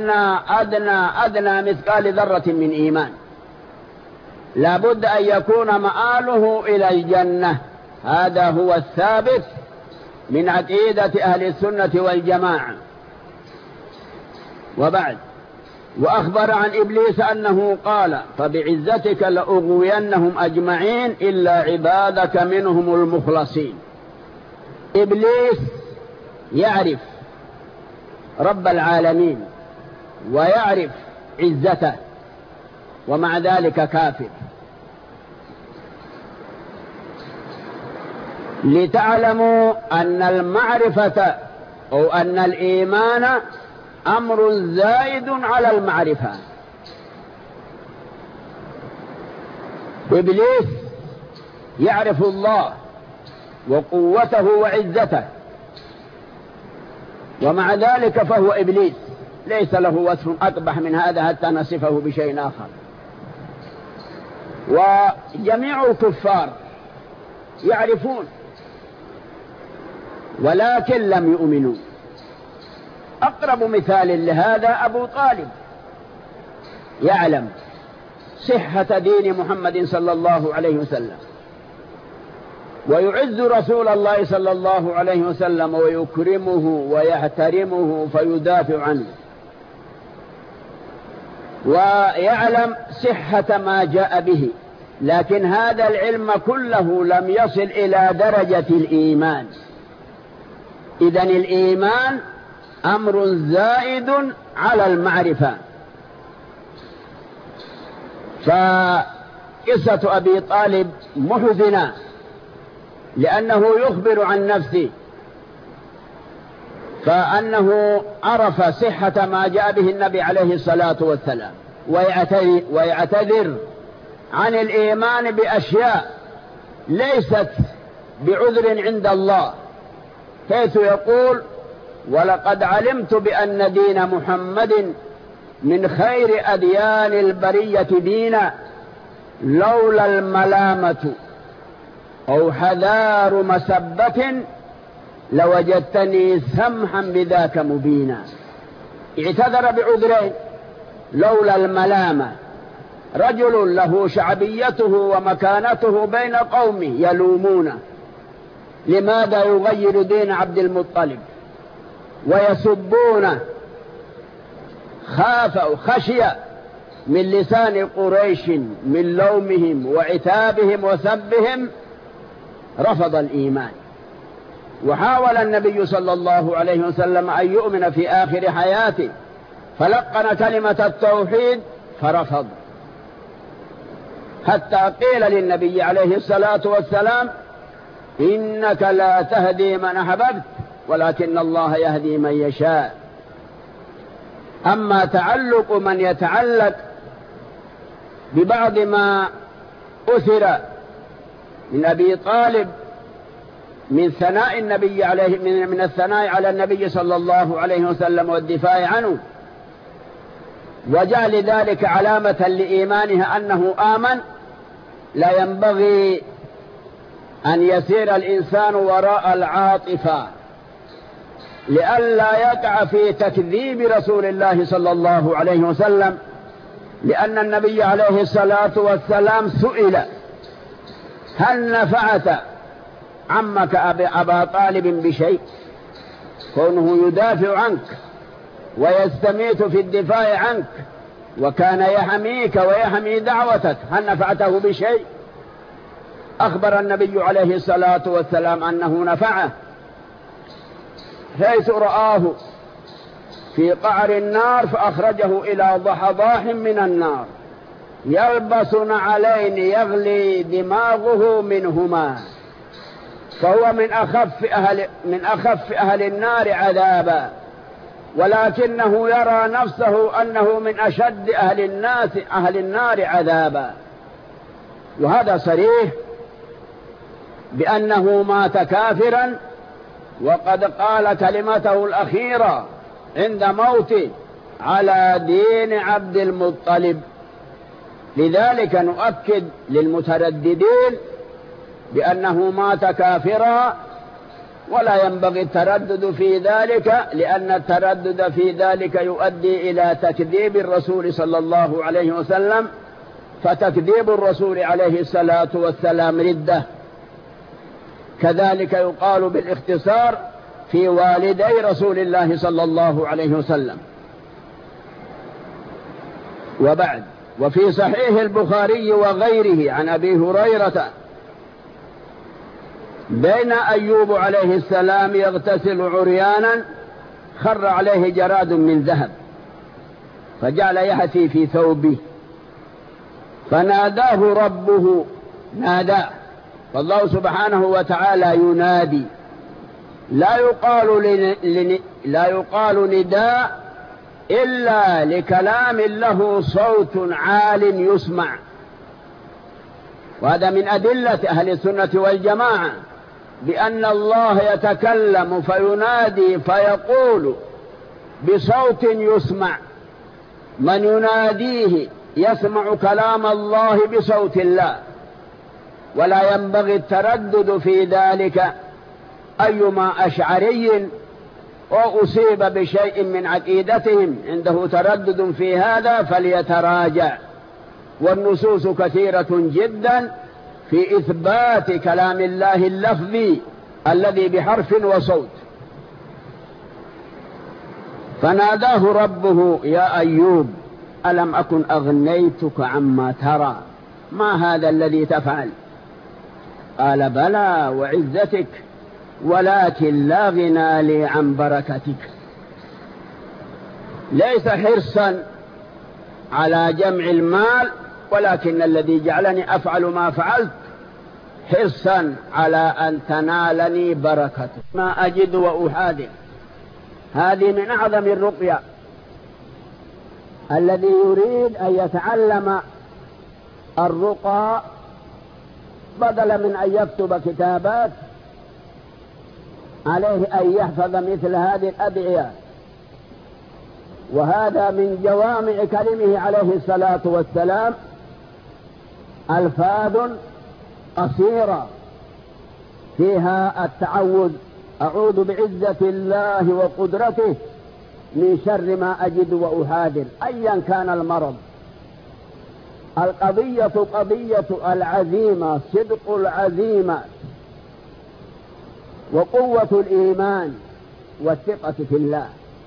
أدنى مثقال ذرة من إيمان، لا بد أن يكون مآله إلى الجنة. هذا هو الثابت من عقيدة أهل السنة والجماعة. وبعد، وأخبر عن إبليس أنه قال فبعزتك لأغوينهم أجمعين إلا عبادك منهم المخلصين. إبليس يعرف رب العالمين ويعرف عزته، ومع ذلك كافر. لتعلموا أن المعرفة أو أن الإيمان أمر زائد على المعرفة. إبليس يعرف الله وقوته وعزته، ومع ذلك فهو إبليس، ليس له وصف أقبح من هذا حتى نصفه بشيء آخر. وجميع الكفار يعرفون ولكن لم يؤمنوا. أقرب مثال لهذا أبو طالب، يعلم صحة دين محمد صلى الله عليه وسلم، ويعز رسول الله صلى الله عليه وسلم ويكرمه ويحترمه فيدافع عنه، ويعلم صحة ما جاء به، لكن هذا العلم كله لم يصل إلى درجة الإيمان. إذن الإيمان أمر زائد على المعرفة. فقصة أبي طالب محزنة، لأنه يخبر عن نفسه، فأنه عرف صحة ما جاء به النبي عليه الصلاة والسلام، ويعتذر عن الإيمان بأشياء ليست بعذر عند الله، حيث يقول ولقد علمت بأن دين محمد من خير أديان البرية دينا، لولا الملامة أو حذار مسبة لوجدتني سمحا بذاك مبينا. اعتذر بعذرين: لولا الملامة، رجل له شعبيته ومكانته بين قومه يلومونه لماذا يغير دين عبد المطلب ويسبونه، خشي من لسان قريش من لومهم وعتابهم وسبهم، رفض الإيمان. وحاول النبي صلى الله عليه وسلم أن يؤمن في آخر حياته، فلقن كلمة التوحيد فرفض، حتى قيل للنبي عليه الصلاة والسلام: إنك لا تهدي من أحببت ولكن الله يهدي من يشاء. أما تعلق من يتعلق ببعض ما أثر من أبي طالب من ثناء النبي عليه من الثناء على النبي صلى الله عليه وسلم والدفاع عنه، وجعل ذلك علامة لإيمانه أنه آمن، لا ينبغي أن يسير الإنسان وراء العاطفة لئلا يقع في تكذيب رسول الله صلى الله عليه وسلم، لأن النبي عليه الصلاة والسلام سئل: هل نفعت عمك أبا طالب بشيء؟ كونه يدافع عنك ويستميت في الدفاع عنك وكان يحميك ويحمي دعوتك، هل نفعته بشيء؟ أخبر النبي عليه الصلاة والسلام أنه نفعه، حيث رآه في قعر النار فأخرجه إلى ضحضاح من النار يلبس نعلين يغلي دماغه منهما، فهو من أخف أهل النار عذابا، ولكنه يرى نفسه أنه من أشد أهل النار عذابا. وهذا صريح بأنه مات كافرا، وقد قال كلمته الأخيرة عند موته على دين عبد المطلب. لذلك نؤكد للمترددين بأنه مات كافرا، ولا ينبغي التردد في ذلك، لأن التردد في ذلك يؤدي إلى تكذيب الرسول صلى الله عليه وسلم، فتكذيب الرسول عليه الصلاة والسلام ردة. كذلك يقال بالاختصار في والدي رسول الله صلى الله عليه وسلم. وبعد، وفي صحيح البخاري وغيره عن أبي هريرة: بين أيوب عليه السلام يغتسل عريانا خر عليه جراد من ذهب فجعل يهتي في ثوبه فناداه ربه، ناداه، فالله سبحانه وتعالى ينادي، لا يقال نداء إلا لكلام له صوت عال يسمع. وهذا من أدلة أهل السنة والجماعة بأن الله يتكلم فينادي فيقول بصوت يسمع. من يناديه يسمع كلام الله بصوت الله، ولا ينبغي التردد في ذلك. أيما أشعري أو أصيب بشيء من عقيدتهم عنده تردد في هذا فليتراجع، والنصوص كثيرة جدا في إثبات كلام الله اللفظي الذي بحرف وصوت. فناداه ربه: يا أيوب ألم أكن أغنيتك عما ترى، ما هذا الذي تفعل؟ قال: بلى وعزتك، ولكن لا غنى لي عن بركتك. ليس حرصا على جمع المال، ولكن الذي جعلني أفعل ما فعلت حرصا على أن تنالني بركتك. ما أجد وأحاذر، هذه من أعظم الرقية. الذي يريد أن يتعلم الرقى بدل من أن يكتب كتابات عليه أن يحفظ مثل هذه الأدعية، وهذا من جوامع كلمه عليه الصلاة والسلام، ألفاظ قصيرة فيها التعوذ: أعوذ بعزة الله وقدرته من شر ما أجد وأحاذر، أيا كان المرض. القضية قضية العزيمة، صدق العزيمة وقوة الإيمان والثقة في الله.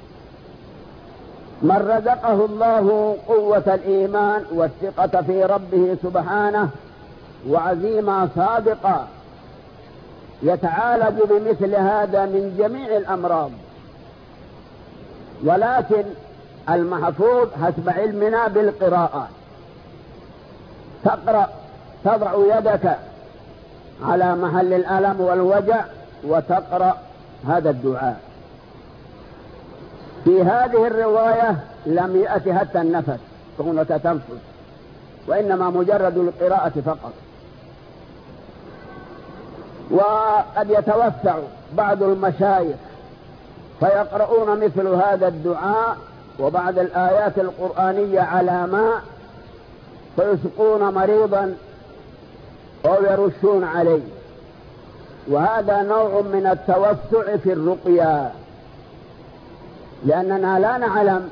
من رزقه الله قوة الإيمان والثقة في ربه سبحانه وعزيمة صادقة يتعالج بمثل هذا من جميع الأمراض. ولكن المحفوظ حسب علمنا بالقراءة، تقرأ، تضع يدك على محل الألم والوجع وتقرأ هذا الدعاء. في هذه الرواية لم يأتي حتى النفس كونك تنفس، وإنما مجرد القراءة فقط. وقد يتوسع بعض المشايخ فيقرؤون مثل هذا الدعاء وبعض الآيات القرآنية على ماء فيسقون مريضا أو يرشون عليه، وهذا نوع من التوسع في الرقية، لأننا لا نعلم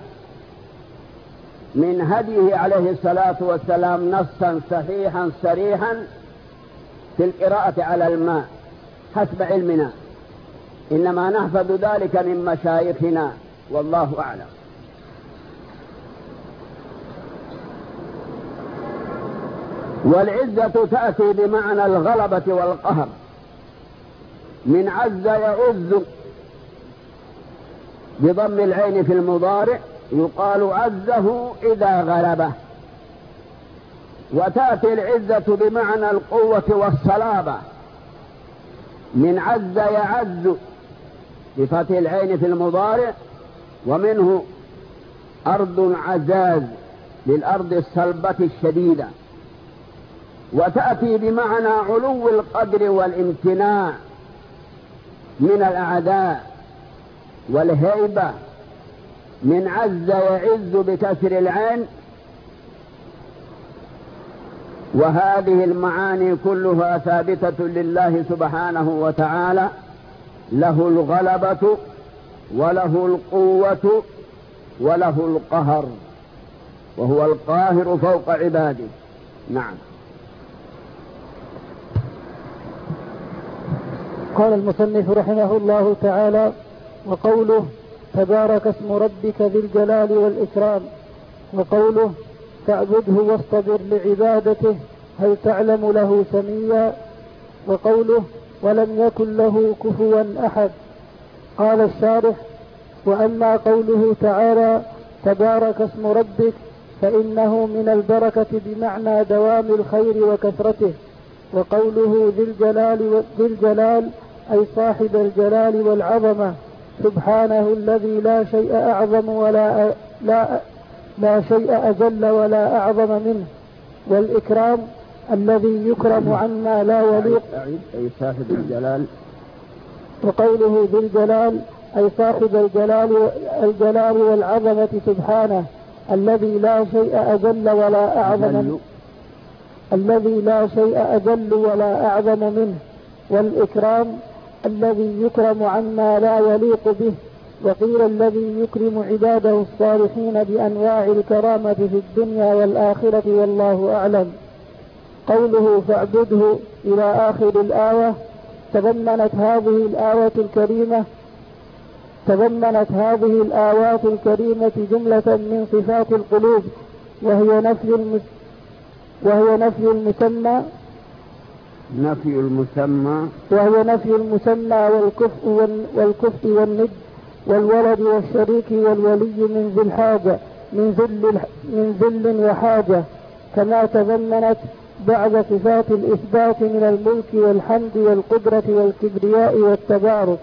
من هديه عليه الصلاة والسلام نصا صحيحا صريحا في القراءة على الماء حسب علمنا، إنما نحفظ ذلك من مشايخنا والله أعلم. والعزة تأتي بمعنى الغلبة والقهر، من عز يعز بضم العين في المضارع، يقال عزه إذا غلبه. وتأتي العزة بمعنى القوة والصلابة، من عز يعز بفتح العين في المضارع، ومنه أرض عزاز للأرض الصلبة الشديدة. وتأتي بمعنى علو القدر والامتناع من الأعداء والهيبة، من عز يعز بكسر العين. وهذه المعاني كلها ثابتة لله سبحانه وتعالى، له الغلبة وله القوة وله القهر، وهو القاهر فوق عباده. نعم. قال المصنف رحمه الله تعالى: وقوله تبارك اسم ربك ذي الجلال والإكرام، وقوله فاعبده واصطبر لعبادته هل تعلم له سميا، وقوله ولم يكن له كفوا أحد. قال الشارح: وأما قوله تعالى تبارك اسم ربك فإنه من البركة بمعنى دوام الخير وكثرته. وقوله ذي الجلال أي صاحب الجلال والعظمة، سبحانه الذي لا شيء أعظم لا شيء أجل ولا أعظم منه. والإكرام الذي يكرم عما لا يليق. أي صاحب الجلال. وقوله ذي الجلال أي صاحب الجلال والعظمة، سبحانه الذي لا شيء أجل ولا أعظم منه. الذي لا شيء أجل ولا أعظم منه. والإكرام الذي يكرم عما لا يليق به. وقيل الذي يكرم عباده الصالحين بأنواع الكرامة في الدنيا والآخرة، والله أعلم. قوله فاعبده إلى آخر الآية تضمنت هذه الآيات الكريمة جملة من صفات القلوب، وهي نفي المسمى والكفء والند والولد والشريك والولي من ذل وحاجة، كما تضمنت بعد صفات الإثبات من الملك والحمد والقدرة والكبرياء والتبارك.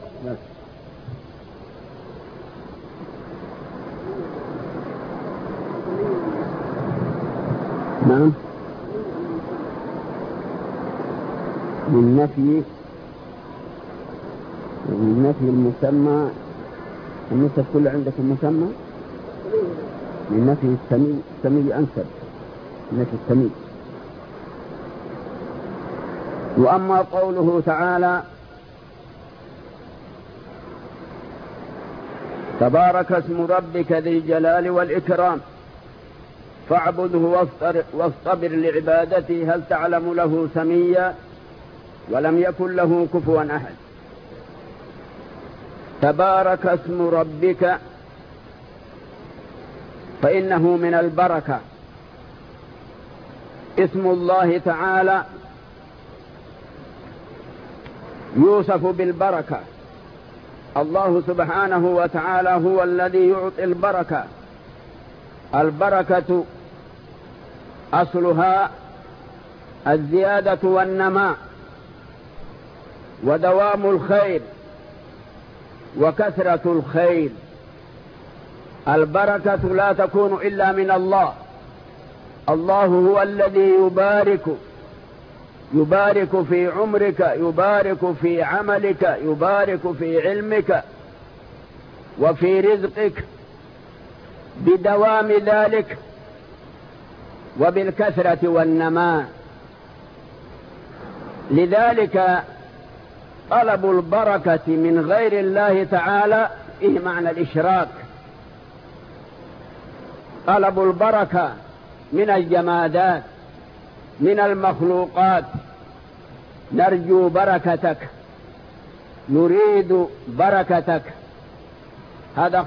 نعم. من نفي المسمى. النسب كل عندكم مسمى؟ من نفي السمي أنسب، نفي السمي. وأما قوله تعالى تبارك اسم ربك ذي الجلال والإكرام فاعبده واصطبر لعبادته هل تعلم له سميا، ولم يكن له كفوا أحد. تبارك اسم ربك فإنه من البركة، اسم الله تعالى يوصف بالبركة. الله سبحانه وتعالى هو الذي يعطي البركة. البركة أصلها الزيادة والنماء ودوام الخير وكثرة الخير. البركة لا تكون إلا من الله. الله هو الذي يبارك في عمرك، يبارك في عملك، يبارك في علمك وفي رزقك بدوام ذلك وبالكثرة والنماء. لذلك طلب البركة من غير الله تعالى فيه معنى الإشراك. طلب البركة من الجمادات من المخلوقات، نرجو بركتك، نريد بركتك، هذا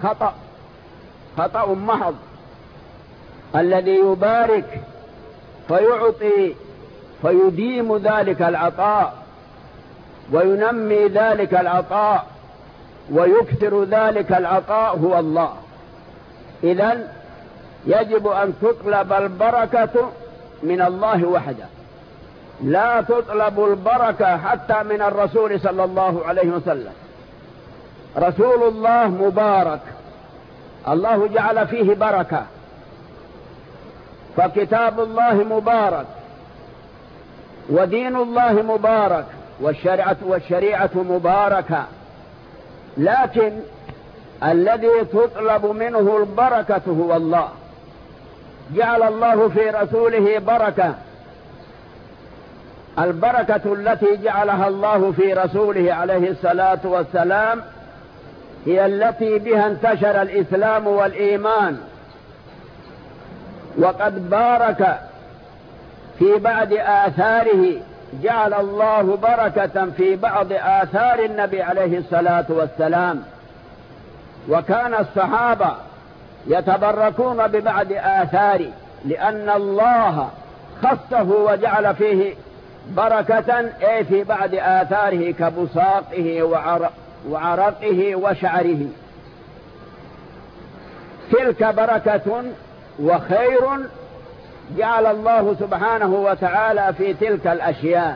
خطأ محض. الذي يبارك فيعطي فيديم ذلك العطاء وينمي ذلك العطاء ويكثر ذلك العطاء هو الله. إذن يجب أن تطلب البركة من الله وحده، لا تطلب البركة حتى من الرسول صلى الله عليه وسلم. رسول الله مبارك، الله جعل فيه بركة، فكتاب الله مبارك ودين الله مبارك والشريعة مباركة، لكن الذي تطلب منه البركة هو الله. جعل الله في رسوله بركة، البركة التي جعلها الله في رسوله عليه الصلاة والسلام هي التي بها انتشر الإسلام والإيمان. وقد بارك في بعض آثاره، جعل الله بركة في بعض آثار النبي عليه الصلاة والسلام، وكان الصحابة يتبركون ببعض آثاره لأن الله خصه وجعل فيه بركة في بعض آثاره كبساطه وعرقه وشعره. تلك بركة وخير جعل الله سبحانه وتعالى في تلك الأشياء،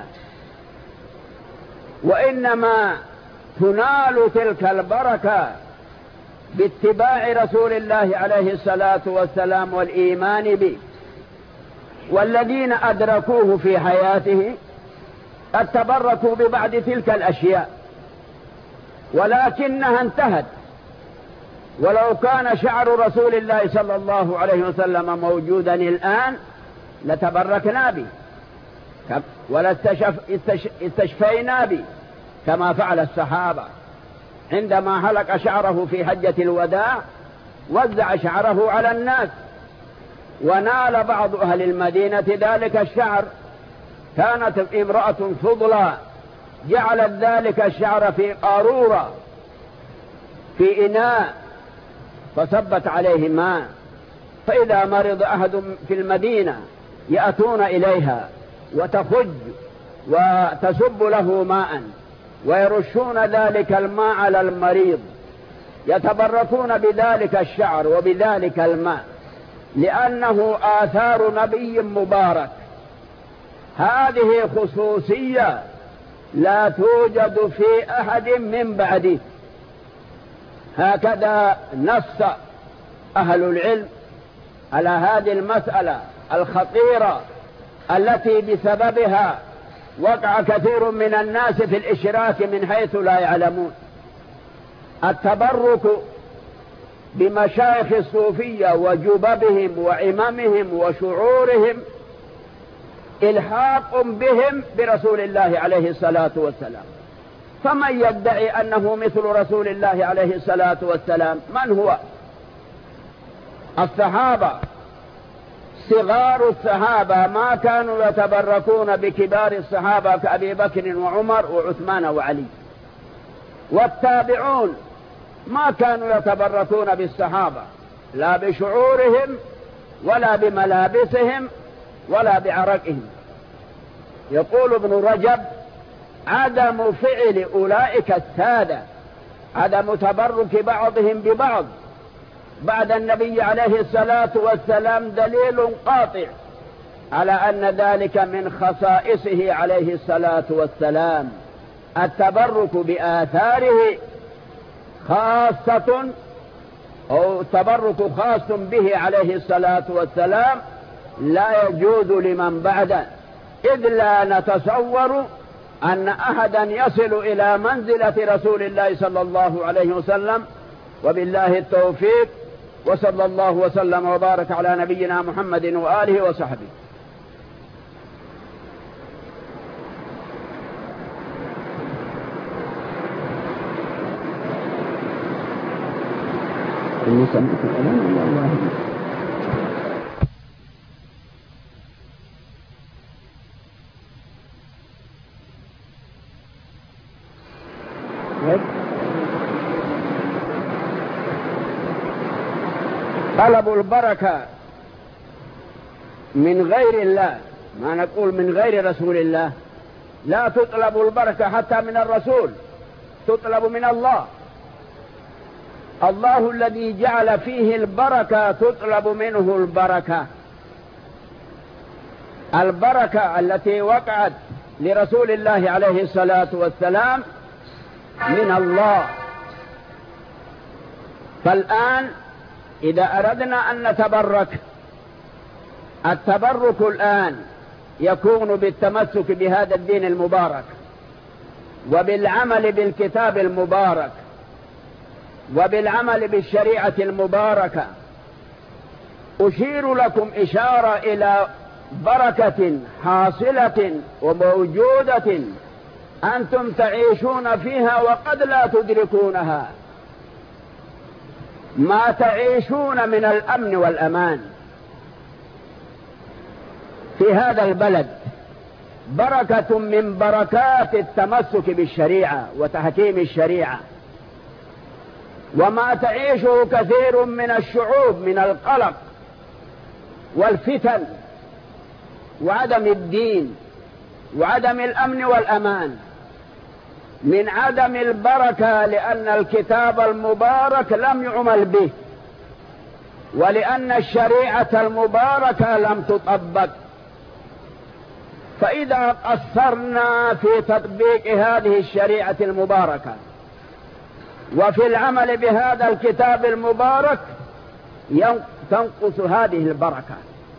وإنما تنال تلك البركة باتباع رسول الله عليه الصلاة والسلام والإيمان به. والذين أدركوه في حياته قد تبركوا ببعض تلك الأشياء، ولكنها انتهت. ولو كان شعر رسول الله صلى الله عليه وسلم موجودا الآن لتبركنا به ولا استشفينا به كما فعل الصحابة عندما حلق شعره في حجة الوداع، وزع شعره على الناس، ونال بعض أهل المدينة ذلك الشعر. كانت امرأة فضلى جعلت ذلك الشعر في قارورة في إناء فصبت عليه ماء، فإذا مرض أحد في المدينة يأتون إليها وتخج وتسب له ماء ويرشون ذلك الماء على المريض، يتبركون بذلك الشعر وبذلك الماء لأنه آثار نبي مبارك. هذه خصوصية لا توجد في أحد من بعده. هكذا نص أهل العلم على هذه المسألة الخطيرة التي بسببها وقع كثير من الناس في الإشراك من حيث لا يعلمون. التبرك بمشايخ الصوفية وجببهم وعممهم وشعورهم إلحاق بهم برسول الله عليه الصلاة والسلام. فمن يدعي أنه مثل رسول الله عليه الصلاة والسلام؟ من هو؟ الصحابة، صغار الصحابة ما كانوا يتبركون بكبار الصحابة كأبي بكر وعمر وعثمان وعلي. والتابعون ما كانوا يتبركون بالصحابة لا بشعورهم ولا بملابسهم ولا بعرقهم. يقول ابن رجب: عدم فعل أولئك السادة، عدم تبرك بعضهم ببعض بعد النبي عليه الصلاة والسلام دليل قاطع على أن ذلك من خصائصه عليه الصلاة والسلام. التبرك بآثاره خاصة أو التبرك خاص به عليه الصلاة والسلام، لا يجوز لمن بعده، إذ لا نتصور أن أحدا يصل إلى منزلة رسول الله صلى الله عليه وسلم. وبالله التوفيق، وصلى الله وسلم وبارك على نبينا محمد وآله وصحبه. طلب البركة من غير الله ما نقول من غير رسول الله. لا تطلب البركة حتى من الرسول، تطلب من الله. الله الذي جعل فيه البركة تطلب منه البركة. البركة التي وقعت لرسول الله عليه الصلاة والسلام من الله. فالآن إذا أردنا أن نتبرك، التبرك الآن يكون بالتمسك بهذا الدين المبارك، وبالعمل بالكتاب المبارك، وبالعمل بالشريعة المباركة. أشير لكم إشارة إلى بركة حاصلة وموجودة أنتم تعيشون فيها وقد لا تدركونها. ما تعيشون من الأمن والأمان في هذا البلد بركة من بركات التمسك بالشريعة وتحكيم الشريعة. وما تعيشه كثير من الشعوب من القلق والفتن وعدم الدين وعدم الأمن والأمان من عدم البركة، لأن الكتاب المبارك لم يعمل به، ولأن الشريعة المباركة لم تطبق. فإذا قصرنا في تطبيق هذه الشريعة المباركة وفي العمل بهذا الكتاب المبارك تنقص هذه البركة.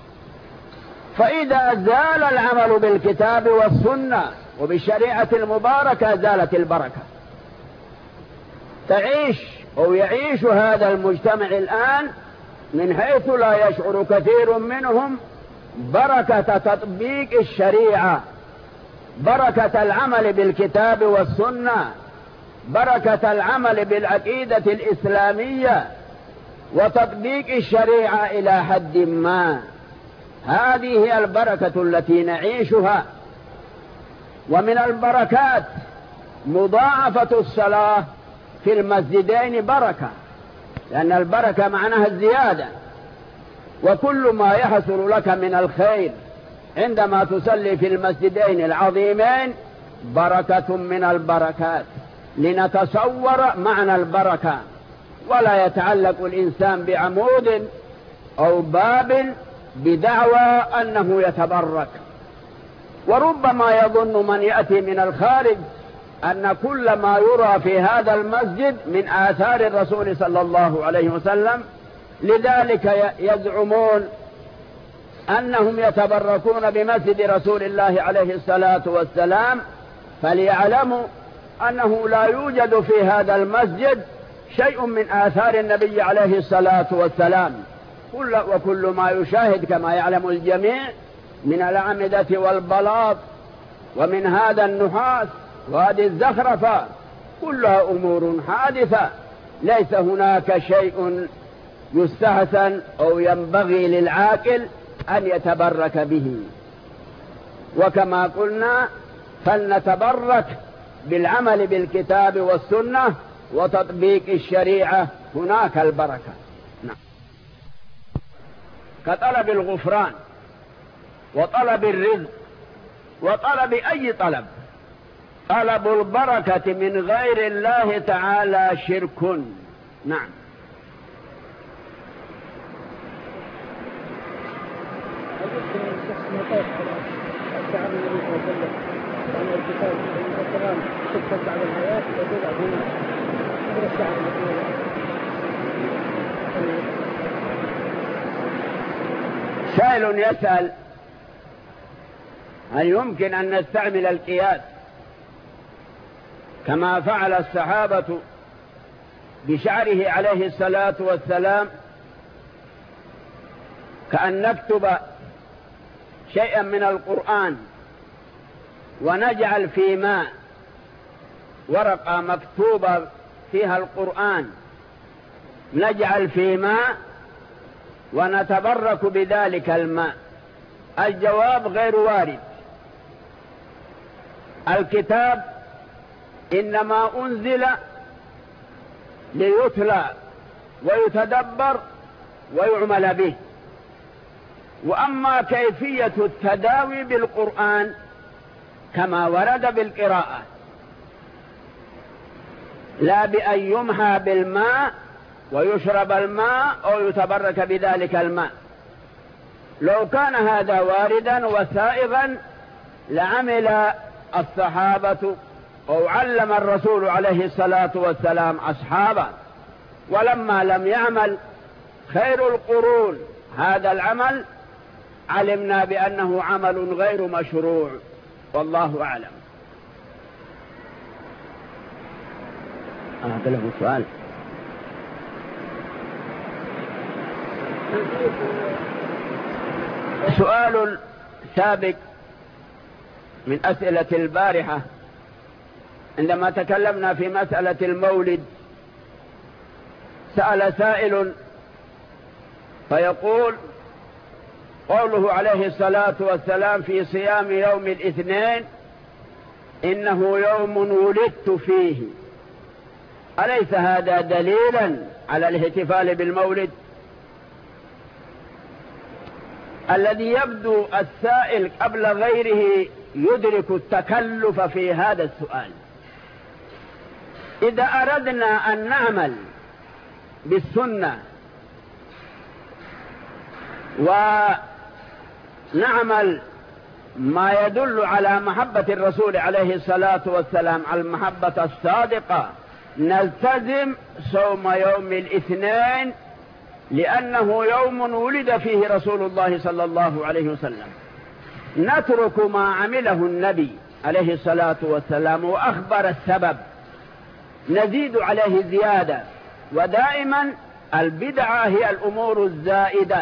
فإذا زال العمل بالكتاب والسنة وبالشريعة المباركة زالت البركة. تعيش أو يعيش هذا المجتمع الآن من حيث لا يشعر كثير منهم بركة تطبيق الشريعة، بركة العمل بالكتاب والسنة، بركة العمل بالعقيدة الإسلامية وتطبيق الشريعة إلى حد ما. هذه هي البركة التي نعيشها. ومن البركات مضاعفة الصلاة في المسجدين بركة، لأن البركة معناها الزيادة. وكل ما يحصل لك من الخير عندما تصلي في المسجدين العظيمين بركة من البركات. لنتصور معنى البركة، ولا يتعلق الإنسان بعمود أو باب بدعوى أنه يتبرك. وربما يظن من يأتي من الخارج أن كل ما يرى في هذا المسجد من آثار الرسول صلى الله عليه وسلم، لذلك يزعمون أنهم يتبركون بمسجد رسول الله عليه الصلاة والسلام. فليعلموا أنه لا يوجد في هذا المسجد شيء من آثار النبي عليه الصلاة والسلام. وكل ما يشاهد كما يعلم الجميع من الأعمدة والبلاط ومن هذا النحاس وهذه الزخرفة كلها أمور حادثة، ليس هناك شيء يستحسن أو ينبغي للعاقل أن يتبرك به. وكما قلنا فلنتبرك بالعمل بالكتاب والسنة وتطبيق الشريعة، هناك البركة. نعم. كطلب الغفران وطلب الرزق وطلب أي طلب. طلب البركة من غير الله تعالى شرك. نعم. سائل يسأل هل يمكن أن نستعمل القياس كما فعل الصحابة بشعره عليه الصلاة والسلام، كأن نكتب شيئا من القرآن ونجعل في ماء ورقة مكتوبة فيها القرآن، نجعل في ماء ونتبرك بذلك الماء؟ الجواب غير وارد. الكتاب إنما أنزل ليتلى ويتدبر ويعمل به. وأما كيفية التداوي بالقرآن كما ورد بالقراءة، لا بأن يمحى بالماء ويشرب الماء أو يتبرك بذلك الماء. لو كان هذا واردا وسائغا لعمل الصحابة أو علم الرسول عليه الصلاة والسلام أصحابه، ولما لم يعمل خير القرون هذا العمل علمنا بأنه عمل غير مشروع، والله أعلم. هذا له سؤال. سؤال سابق من أسئلة البارحة عندما تكلمنا في مسألة المولد، سأل سائل فيقول: قوله عليه الصلاة والسلام في صيام يوم الاثنين إنه يوم ولدت فيه، أليس هذا دليلا على الاحتفال بالمولد؟ الذي يبدو السائل قبل غيره يدرك التكلف في هذا السؤال. إذا أردنا أن نعمل بالسنة ونعمل ما يدل على محبة الرسول عليه الصلاة والسلام، على المحبة الصادقة، نلتزم صوم يوم الاثنين لأنه يوم ولد فيه رسول الله صلى الله عليه وسلم. نترك ما عمله النبي عليه الصلاة والسلام وأخبر السبب، نزيد عليه زيادة. ودائما البدعة هي الأمور الزائدة.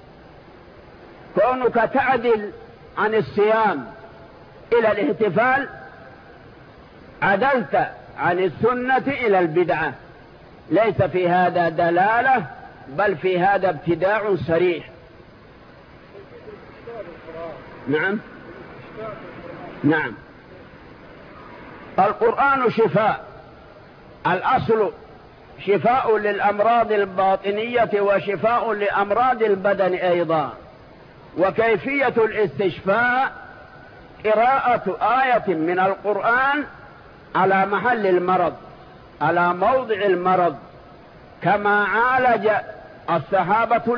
كونك تعدل عن الصيام إلى الاحتفال عدلت عن السنة إلى البدعة، ليس في هذا دلالة بل في هذا ابتداع صريح. نعم نعم. القرآن شفاء، الأصل شفاء للأمراض الباطنية وشفاء لأمراض البدن أيضا. وكيفية الاستشفاء قراءة آية من القرآن على محل المرض، على موضع المرض، كما عالج الصحابة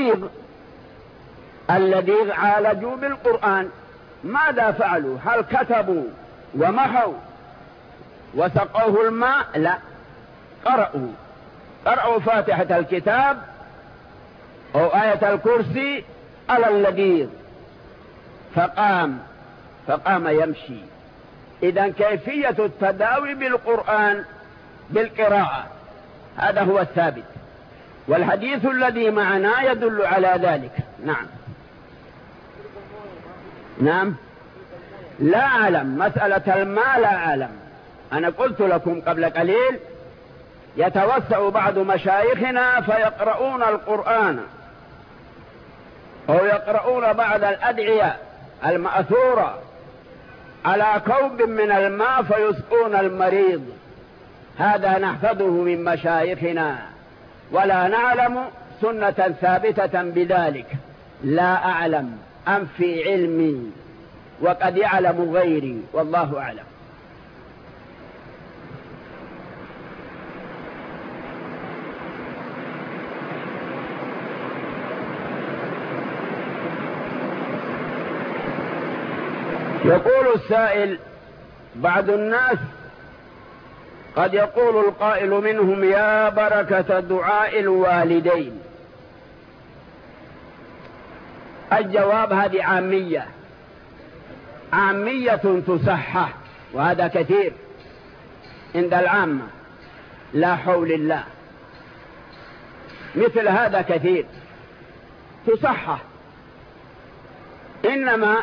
اللذيذ عالجوا بالقرآن. ماذا فعلوا؟ هل كتبوا ومحوا وسقوه الماء؟ لا، قرأوا فاتحة الكتاب أو آية الكرسي على اللذيذ فقام يمشي. إذن كيفية التداوي بالقرآن بالقراءة هذا هو الثابت، والحديث الذي معنا يدل على ذلك. نعم نعم. لا أعلم مسألة الماء، لا أعلم. أنا قلت لكم قبل قليل يتوسع بعض مشايخنا فيقرؤون القرآن أو يقرؤون بعض الأدعية المأثورة على كوب من الماء فيسقون المريض. هذا نحفظه من مشايخنا ولا نعلم سنة ثابتة بذلك. لا أعلم، أنفي علمي وقد يعلم غيري، والله أعلم. يقول السائل: بعض الناس قد يقول القائل منهم: يا بركة دعاء الوالدين. الجواب: هذه عامية تصحح، وهذا كثير عند العامة، لا حول الله. مثل هذا كثير تصحح، إنما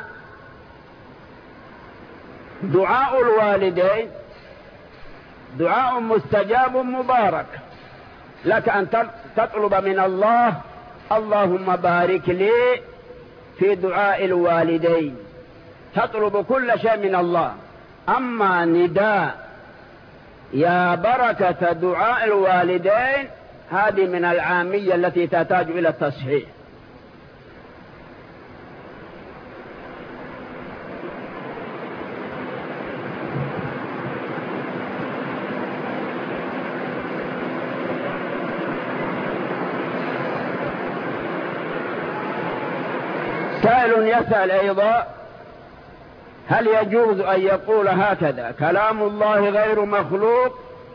دعاء الوالدين دعاء مستجاب مبارك. لك أن تطلب من الله: اللهم بارك لي في دعاء الوالدين، تطلب كل شيء من الله. أما نداء يا بركة دعاء الوالدين هذه من العامية التي تحتاج إلى التصحيح. سائل يسأل أيضا: هل يجوز أن يقول هكذا: كلام الله غير مخلوق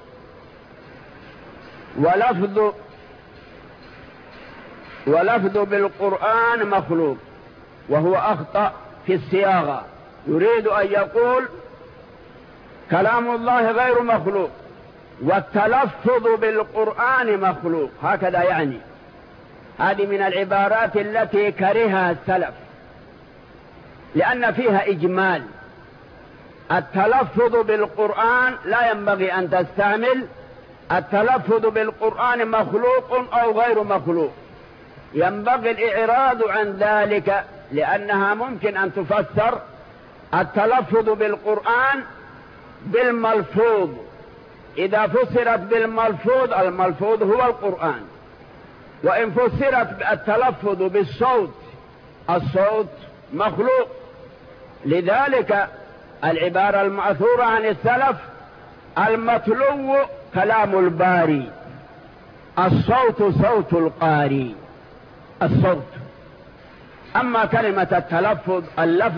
ولفظ بالقرآن مخلوق، وهو أخطأ في الصياغة، يريد أن يقول كلام الله غير مخلوق والتلفظ بالقرآن مخلوق، هكذا يعني. هذه من العبارات التي كرهها السلف، لأن فيها إجمال. التلفظ بالقرآن لا ينبغي أن تستعمل التلفظ بالقرآن مخلوق أو غير مخلوق، ينبغي الإعراض عن ذلك، لأنها ممكن أن تفسر التلفظ بالقرآن بالملفوظ. إذا فسرت بالملفوظ، الملفوظ هو القرآن، وإن فسرت التلفظ بالصوت، الصوت مخلوق. لذلك العبارة المأثورة عن السلف: المتلو كلام الباري، الصوت صوت القاري، الصوت. أما كلمة التلفظ اللفظ،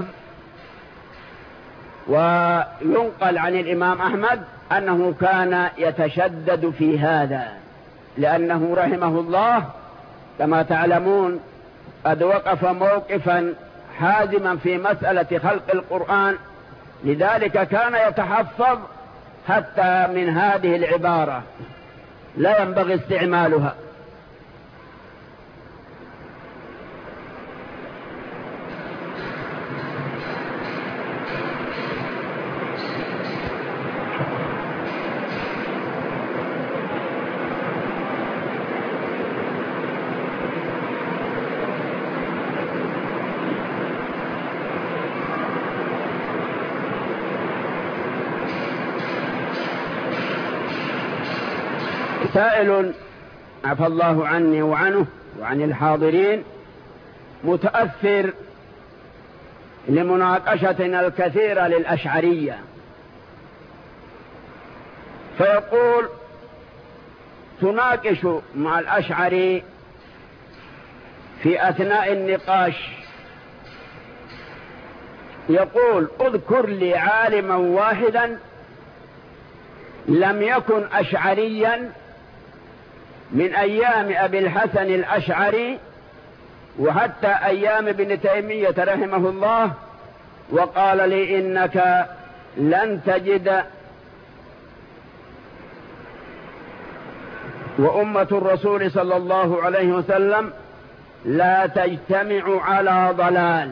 وينقل عن الإمام أحمد أنه كان يتشدد في هذا، لأنه رحمه الله كما تعلمون قد وقف موقفا حازما في مسألة خلق القرآن، لذلك كان يتحفظ حتى من هذه العبارة، لا ينبغي استعمالها. سائل عفى الله عني وعنه وعن الحاضرين، متأثر لمناقشتنا الكثيرة للأشعرية، فيقول: تناقش مع الأشعري في أثناء النقاش، يقول: اذكر لي عالما واحدا لم يكن أشعريا من أيام أبي الحسن الأشعري وحتى أيام ابن تيمية رحمه الله، وقال لي: إنك لن تجد وأمة الرسول صلى الله عليه وسلم لا تجتمع على ضلال.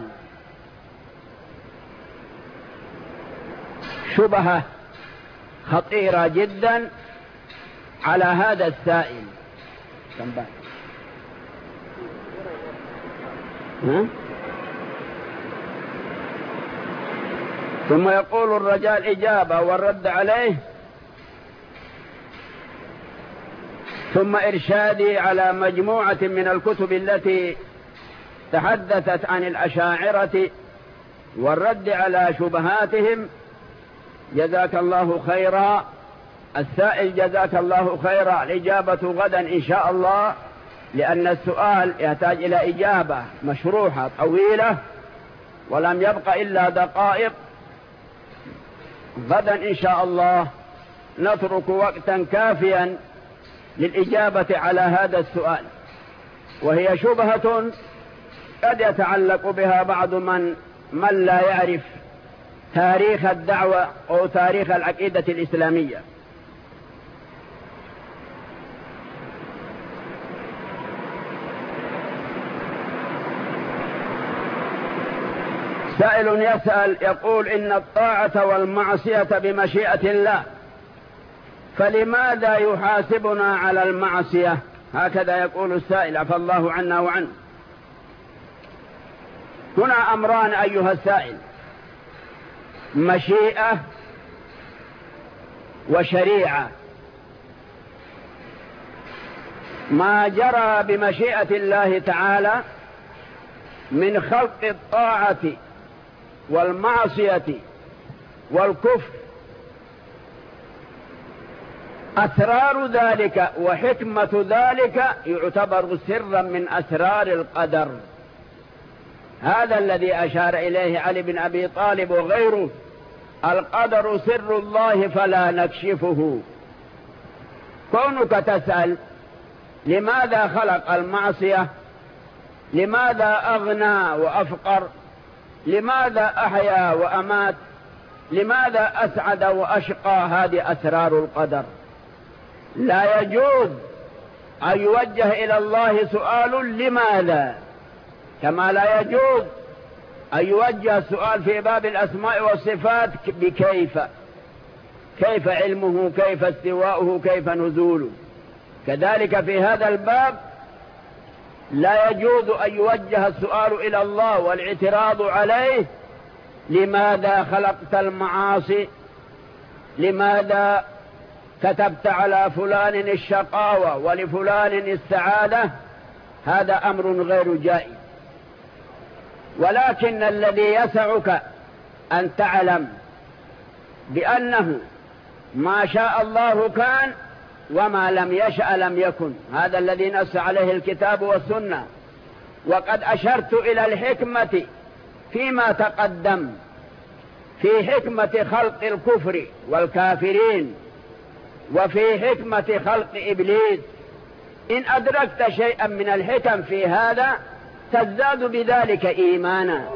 شبهة خطيرة جدا على هذا السائل. ثم يقول الرجاء الإجابة والرد عليه، ثم إرشادي على مجموعة من الكتب التي تحدثت عن الأشاعرة والرد على شبهاتهم. جزاك الله خيرا. السائل جزاك الله خيرا، الإجابة غدا إن شاء الله، لأن السؤال يحتاج إلى إجابة مشروحة طويلة ولم يبق إلا دقائق. غدا إن شاء الله نترك وقتا كافيا للإجابة على هذا السؤال، وهي شبهة قد يتعلق بها بعض من لا يعرف تاريخ الدعوة أو تاريخ العقيدة الإسلامية. سائل يسأل يقول: إن الطاعة والمعصية بمشيئة الله، فلماذا يحاسبنا على المعصية؟ هكذا يقول السائل عفى الله عنا وعنه. هنا أمران أيها السائل: مشيئة وشريعة. ما جرى بمشيئة الله تعالى من خلق الطاعة والمعصية والكفر، أسرار ذلك وحكمة ذلك يعتبر سرا من أسرار القدر. هذا الذي أشار إليه علي بن أبي طالب وغيره: القدر سر الله فلا نكشفه. كونك تسأل لماذا خلق المعصية، لماذا أغنى وأفقر، لماذا أحيا وأمات، لماذا أسعد وأشقى، هذه أسرار القدر. لا يجوز أن يوجه إلى الله سؤال لماذا، كما لا يجوز أن يوجه السؤال في باب الأسماء والصفات بكيف، كيف علمه، كيف استواؤه، كيف نزوله. كذلك في هذا الباب لا يجوز أن يوجه السؤال إلى الله والاعتراض عليه: لماذا خلقت المعاصي، لماذا كتبت على فلان الشقاوة ولفلان السعادة. هذا أمر غير جائز. ولكن الذي يسعك أن تعلم بأنه ما شاء الله كان وما لم يشأ لم يكن، هذا الذي نص عليه الكتاب والسنة. وقد أشرت إلى الحكمة فيما تقدم في حكمة خلق الكفر والكافرين، وفي حكمة خلق إبليس. إن أدركت شيئا من الحكم في هذا تزداد بذلك إيمانا.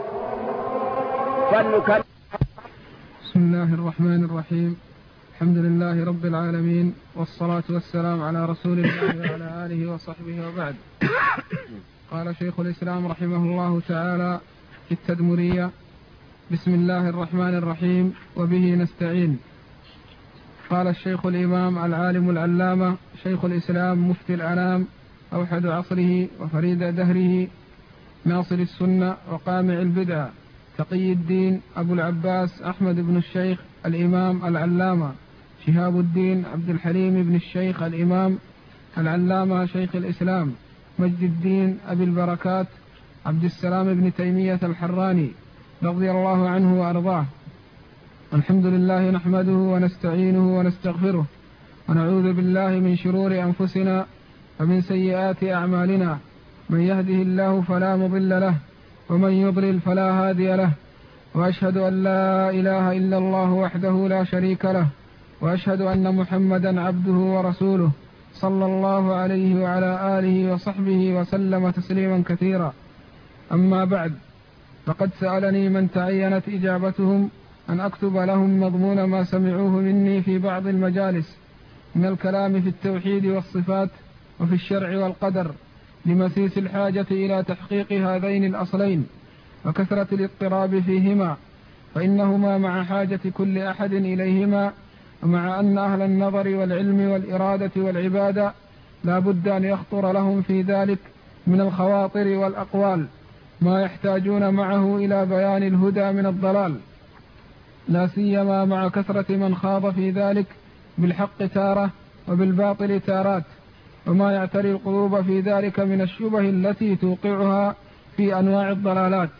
بسم الله الرحمن الرحيم. الحمد لله رب العالمين، والصلاة والسلام على رسول الله وعلى آله وصحبه، وبعد. قال شيخ الإسلام رحمه الله تعالى في التدمرية: بسم الله الرحمن الرحيم، وبه نستعين. قال الشيخ الإمام العالم العلامة شيخ الإسلام مفتي الأنام أوحد عصره وفريد دهره ناصر السنة وقامع البدعة تقي الدين أبو العباس أحمد بن الشيخ الإمام العلامة شهاب الدين عبد الحليم بن الشيخ الإمام العلامة شيخ الإسلام مجد الدين أبي البركات عبد السلام بن تيمية الحراني رضي الله عنه وأرضاه. الحمد لله نحمده ونستعينه ونستغفره، ونعوذ بالله من شرور أنفسنا ومن سيئات أعمالنا. من يهده الله فلا مضل له، ومن يضلل فلا هادي له. وأشهد أن لا إله إلا الله وحده لا شريك له، وأشهد أن محمدا عبده ورسوله صلى الله عليه وعلى آله وصحبه وسلم تسليما كثيرا. أما بعد، فقد سألني من تعينت إجابتهم أن أكتب لهم مضمون ما سمعوه مني في بعض المجالس من الكلام في التوحيد والصفات وفي الشرع والقدر، لمسيس الحاجة إلى تحقيق هذين الأصلين وكثرة الاضطراب فيهما، فإنهما مع حاجة كل أحد إليهما، ومع أن أهل النظر والعلم والإرادة والعبادة لا بد أن يخطر لهم في ذلك من الخواطر والأقوال ما يحتاجون معه إلى بيان الهدى من الضلال، لا سيما مع كثرة من خاض في ذلك بالحق تارة وبالباطل تارات، وما يعتري القلوب في ذلك من الشبه التي توقعها في أنواع الضلالات.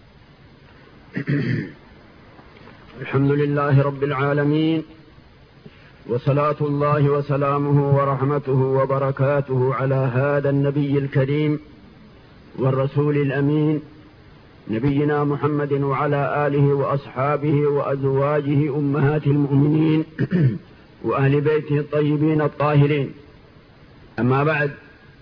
الحمد لله رب العالمين، وصلاة الله وسلامه ورحمته وبركاته على هذا النبي الكريم والرسول الأمين نبينا محمد وعلى آله وأصحابه وأزواجه أمهات المؤمنين وأهل بيته الطيبين الطاهرين. أما بعد،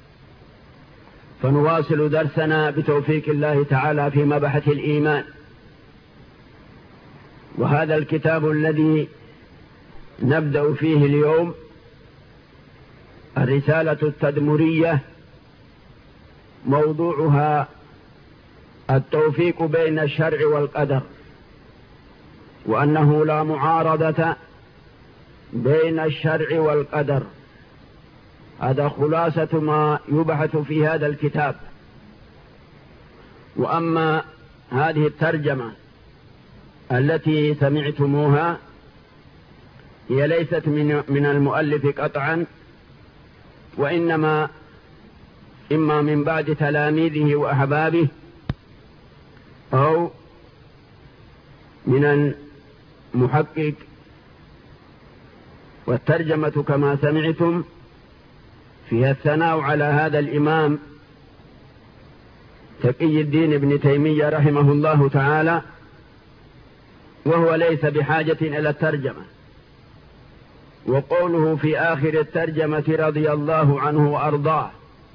فنواصل درسنا بتوفيق الله تعالى في مبحث الإيمان، وهذا الكتاب الذي نبدأ فيه اليوم الرسالة التدمرية، موضوعها التوفيق بين الشرع والقدر، وأنه لا معارضة بين الشرع والقدر. هذا خلاصة ما يبحث في هذا الكتاب. وأما هذه الترجمة التي سمعتموها هي ليست من المؤلف قطعا، وإنما إما من بعد تلاميذه وأحبابه أو من المحقق. والترجمة كما سمعتم فيها الثناء على هذا الإمام تقي الدين ابن تيمية رحمه الله تعالى، وهو ليس بحاجة إلى الترجمة. وقوله في آخر الترجمة رضي الله عنه وأرضاه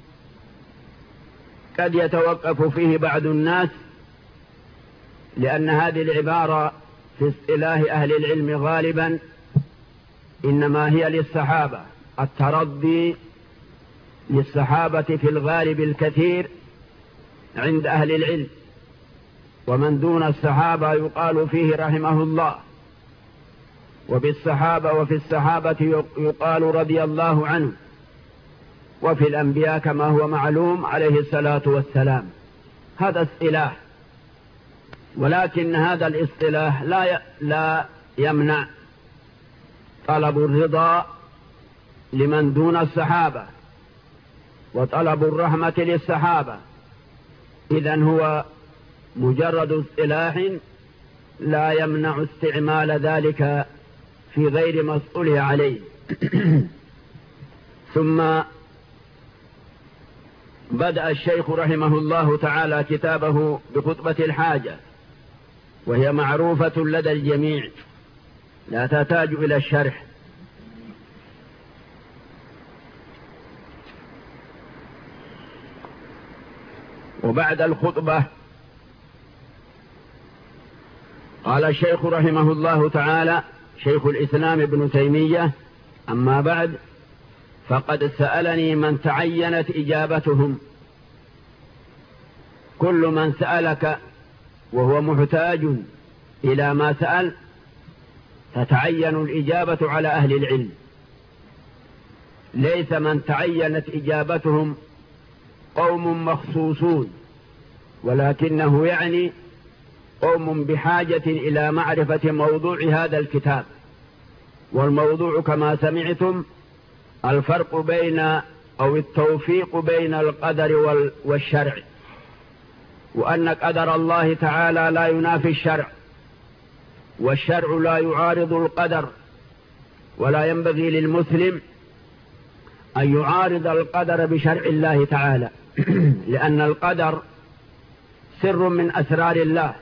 قد يتوقف فيه بعض الناس، لأن هذه العبارة في اصطلاح أهل العلم غالبا إنما هي للصحابة، الترضي للصحابة في الغالب الكثير عند أهل العلم، ومن دون الصحابة يقال فيه رحمه الله، وبالصحابة وفي الصحابة يقال رضي الله عنه، وفي الأنبياء كما هو معلوم عليه الصلاة والسلام. هذا اصطلاح، ولكن هذا الاصطلاح لا يمنع طلب الرضا لمن دون الصحابة وطلب الرحمة للصحابة. إذن هو مجرد اصطلاح لا يمنع استعمال ذلك في غير مسؤوله عليه. ثم بدأ الشيخ رحمه الله تعالى كتابه بخطبة الحاجة، وهي معروفة لدى الجميع لا تحتاج إلى الشرح. وبعد الخطبة قال الشيخ رحمه الله تعالى شيخ الإسلام ابن تيمية: أما بعد، فقد سألني من تعينت إجابتهم. كل من سألك وهو محتاج إلى ما سأل تتعين الإجابة على أهل العلم، ليس من تعينت إجابتهم قوم مخصوصون، ولكنه يعني قوم بحاجة إلى معرفة موضوع هذا الكتاب. والموضوع كما سمعتم الفرق بين أو التوفيق بين القدر والشرع، وأن قدر الله تعالى لا ينافي الشرع، والشرع لا يعارض القدر، ولا ينبغي للمسلم أن يعارض القدر بشرع الله تعالى، لأن القدر سر من أسرار الله،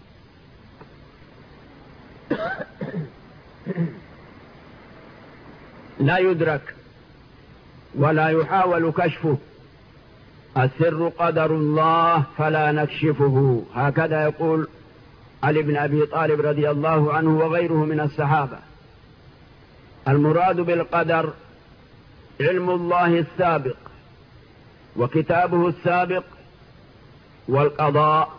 لا يدرك ولا يحاول كشفه. السر قدر الله فلا نكشفه، هكذا يقول علي بن أبي طالب رضي الله عنه وغيره من الصحابة. المراد بالقدر علم الله السابق وكتابه السابق والقضاء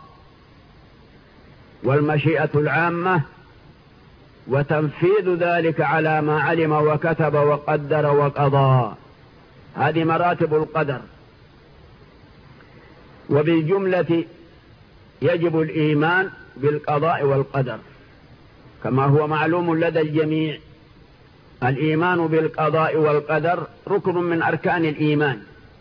والمشيئة العامة وتنفيذ ذلك على ما علم وكتب وقدر وقضى. هذه مراتب القدر. وبالجملة يجب الإيمان بالقضاء والقدر كما هو معلوم لدى الجميع. الإيمان بالقضاء والقدر ركن من أركان الإيمان،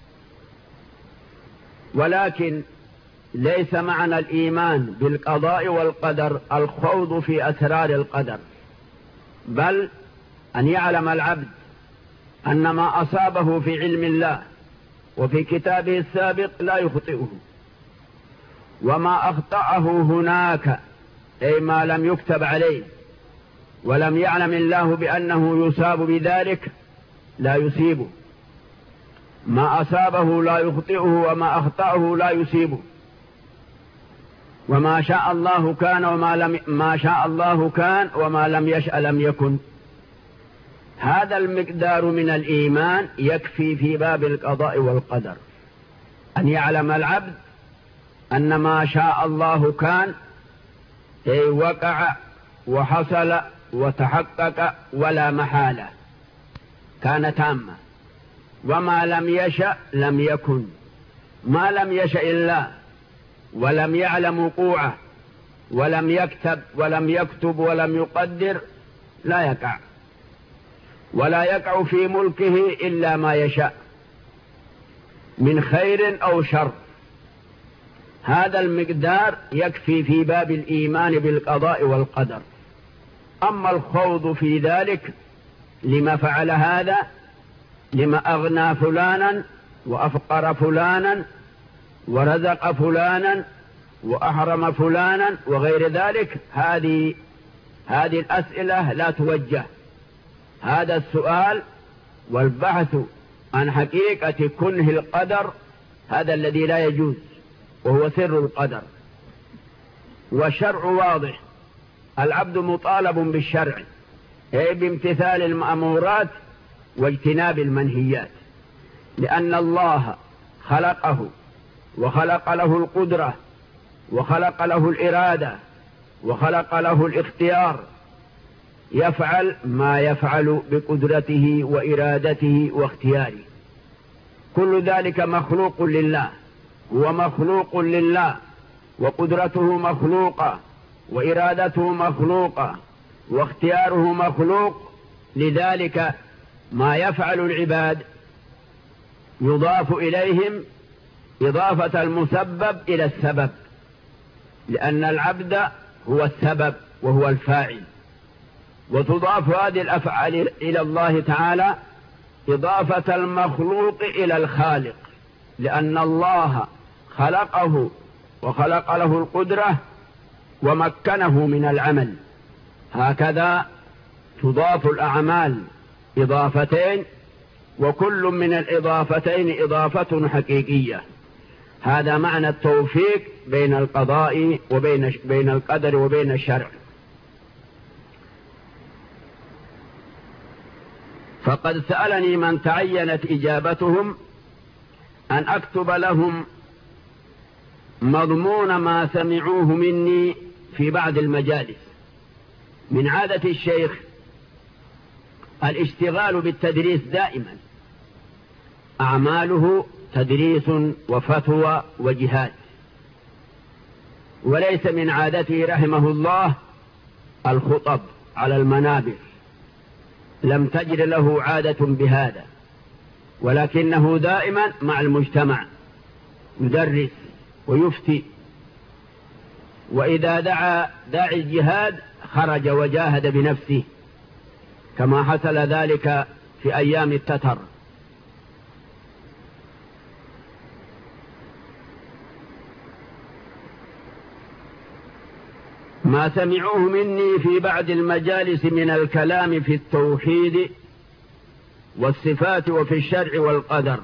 ولكن ليس معنى الإيمان بالقضاء والقدر الخوض في أسرار القدر، بل أن يعلم العبد أن ما أصابه في علم الله وفي كتابه السابق لا يخطئه، وما أخطأه هناك أي ما لم يكتب عليه ولم يعلم الله بأنه يصاب بذلك لا يصيبه. ما أصابه لا يخطئه وما أخطأه لا يصيبه. وما شاء الله كان ما شاء الله كان وما لم يشأ لم يكن. هذا المقدار من الإيمان يكفي في باب القضاء والقدر، أن يعلم العبد أن ما شاء الله كان، أي وقع وحصل وتحقق ولا محالة، كان تامة. وما لم يشأ لم يكن. ما لم يشأ الله ولم يعلم وقوعه ولم يكتب ولم يكتب ولم يقدر لا يقع، ولا يقع في ملكه إلا ما يشاء من خير أو شر. هذا المقدار يكفي في باب الإيمان بالقضاء والقدر. أما الخوض في ذلك لما فعل هذا، لما أغنى فلانا وأفقر فلانا ورزق فلانا وأحرم فلانا وغير ذلك، هذه الأسئلة لا توجه. هذا السؤال والبحث عن حقيقة كنه القدر هذا الذي لا يجوز، وهو سر القدر. والشرع واضح، العبد مطالب بالشرع، أي بامتثال المأمورات واجتناب المنهيات، لأن الله خلقه وخلق له القدرة وخلق له الإرادة وخلق له الاختيار، يفعل ما يفعل بقدرته وإرادته واختياره. كل ذلك مخلوق لله، هو مخلوق لله، وقدرته مخلوقة وإرادته مخلوقة واختياره مخلوق. لذلك ما يفعل العباد يضاف إليهم إضافة المسبب إلى السبب، لأن العبد هو السبب وهو الفاعل. وتضاف هذه الأفعال إلى الله تعالى إضافة المخلوق إلى الخالق، لأن الله خلقه وخلق له القدرة ومكنه من العمل. هكذا تضاف الأعمال إضافتين، وكل من الإضافتين إضافة حقيقية. هذا معنى التوفيق بين القضاء وبين القدر وبين الشرع. فقد سألني من تعينت إجابتهم أن أكتب لهم مضمون ما سمعوه مني في بعض المجالس. من عادة الشيخ الاشتغال بالتدريس دائما، أعماله تدريس وفتوى وجهاد، وليس من عادته رحمه الله الخطب على المنابر، لم تجد له عادة بهذا، ولكنه دائما مع المجتمع يدرس ويفتي، وإذا دعا داعي الجهاد خرج وجاهد بنفسه، كما حصل ذلك في أيام التتر. ما سمعوه مني في بعض المجالس من الكلام في التوحيد والصفات وفي الشرع والقدر.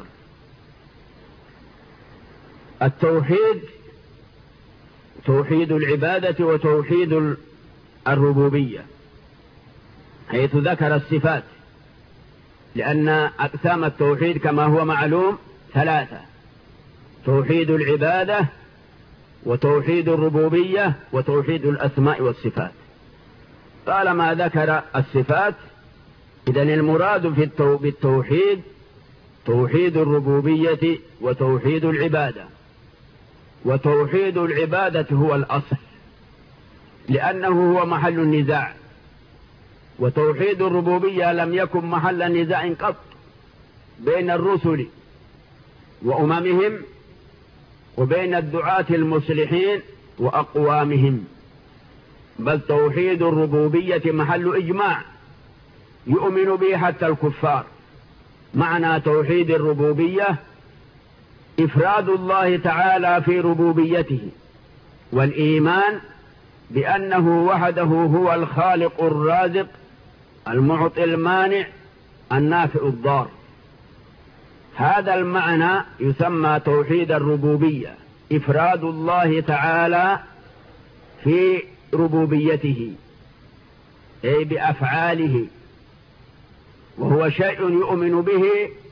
التوحيد توحيد العبادة وتوحيد الربوبية، حيث ذكر الصفات، لأن أقسام التوحيد كما هو معلوم ثلاثة: توحيد العبادة وتوحيد الربوبية وتوحيد الأسماء والصفات. طالما ذكر الصفات إذن المراد بالتوحيد توحيد الربوبية وتوحيد العبادة. وتوحيد العبادة هو الأصل، لأنه هو محل النزاع، وتوحيد الربوبية لم يكن محل نزاع قط بين الرسل وأممهم وبين الدعاة المصلحين وأقوامهم، بل توحيد الربوبية محل إجماع يؤمن به حتى الكفار. معنى توحيد الربوبية إفراد الله تعالى في ربوبيته، والإيمان بأنه وحده هو الخالق الرازق المعطي المانع النافع الضار. هذا المعنى يسمى توحيد الربوبية، إفراد الله تعالى في ربوبيته أي بأفعاله، وهو شيء يؤمن به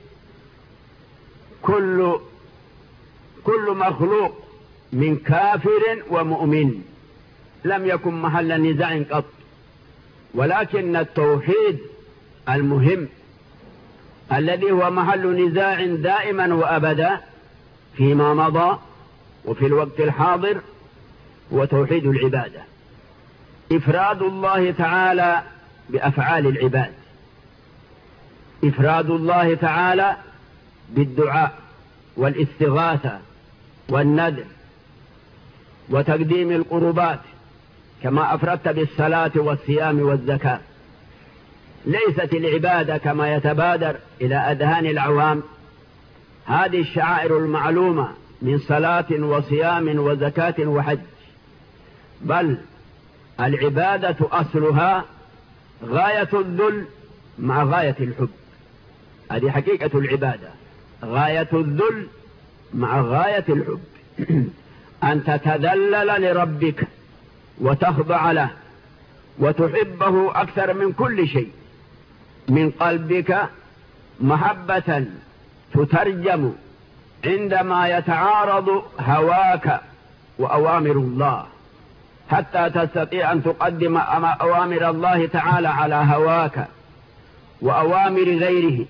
كل مخلوق من كافر ومؤمن، لم يكن محل نزاع قط. ولكن التوحيد المهم الذي هو محل نزاع دائما وأبدا فيما مضى وفي الوقت الحاضر هو توحيد العبادة، إفراد الله تعالى بأفعال العباد، إفراد الله تعالى بالدعاء والاستغاثة والنذر وتقديم القربات، كما أفردت بالصلاة والصيام والزكاة. ليست العبادة كما يتبادر إلى أذهان العوام هذه الشعائر المعلومة من صلاة وصيام وزكاة وحج، بل العبادة أصلها غاية الذل مع غاية الحب. هذه حقيقة العبادة، غاية الذل مع غاية الحب. أن تتذلل لربك وتخضع له وتحبه أكثر من كل شيء، من قلبك محبة تترجم عندما يتعارض هواك وأوامر الله، حتى تستطيع أن تقدم أوامر الله تعالى على هواك وأوامر غيره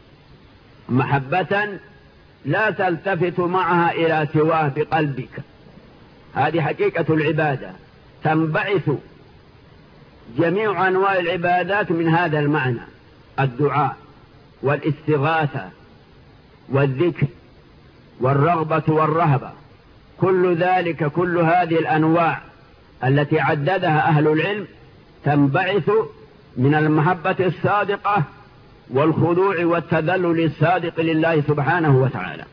محبة لا تلتفت معها إلى سواه بقلبك. هذه حقيقة العبادة، تنبعث جميع أنواع العبادات من هذا المعنى: الدعاء والاستغاثة والذكر والرغبة والرهبة، كل ذلك، كل هذه الأنواع التي عددها أهل العلم تنبعث من المحبة الصادقة والخضوع والتذلل الصادق لله سبحانه وتعالى.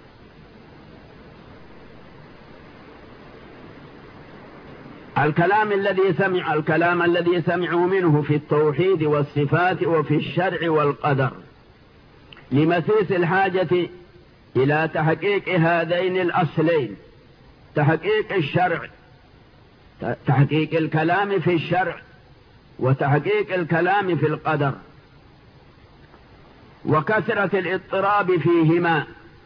الكلام الذي سمعوا منه في التوحيد والصفات وفي الشرع والقدر لمسيس الحاجة إلى تحقيق هذين الأصلين: تحقيق الشرع، تحقيق الكلام في الشرع وتحقيق الكلام في القدر، وكثرة الاضطراب فيهما،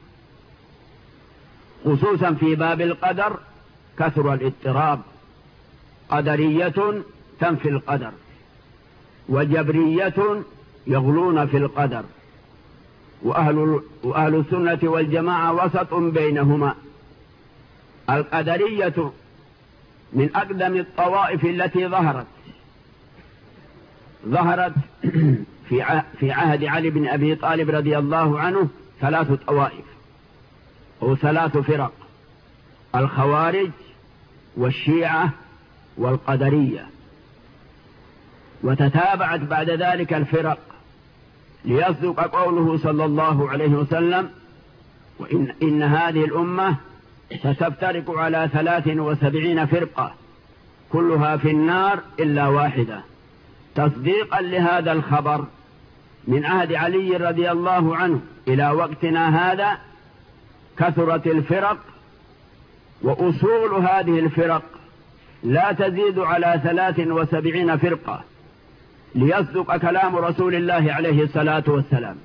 خصوصا في باب القدر كثر الاضطراب. قدرية تنفي القدر، وجبرية يغلون في القدر، وأهل السنة والجماعة وسط بينهما. القدرية من أقدم الطوائف التي ظهرت في عهد علي بن أبي طالب رضي الله عنه 3 طوائف أو 3 فرق: الخوارج والشيعة والقدرية. وتتابعت بعد ذلك الفرق ليصدق قوله صلى الله عليه وسلم: وإن هذه الأمة ستفترق على 73 فرقة كلها في النار إلا واحدة. تصديقا لهذا الخبر من عهد علي رضي الله عنه إلى وقتنا هذا كثرت الفرق، وأصول هذه الفرق لا تزيد على 73 فرقة، ليصدق كلام رسول الله عليه الصلاة والسلام.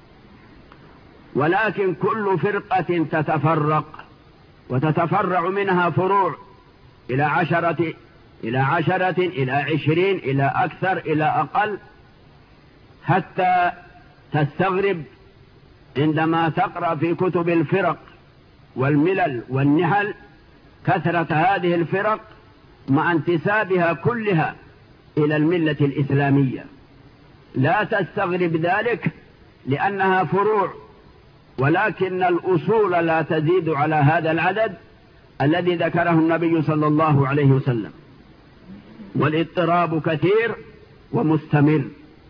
ولكن كل فرقة تتفرق وتتفرع منها فروع إلى 10 إلى 20 إلى أكثر إلى أقل، حتى تستغرب عندما تقرأ في كتب الفرق والملل والنحل كثرة هذه الفرق مع انتسابها كلها إلى الملة الإسلامية. لا تستغرب ذلك لأنها فروع، ولكن الأصول لا تزيد على هذا العدد الذي ذكره النبي صلى الله عليه وسلم. والاضطراب كثير ومستمر،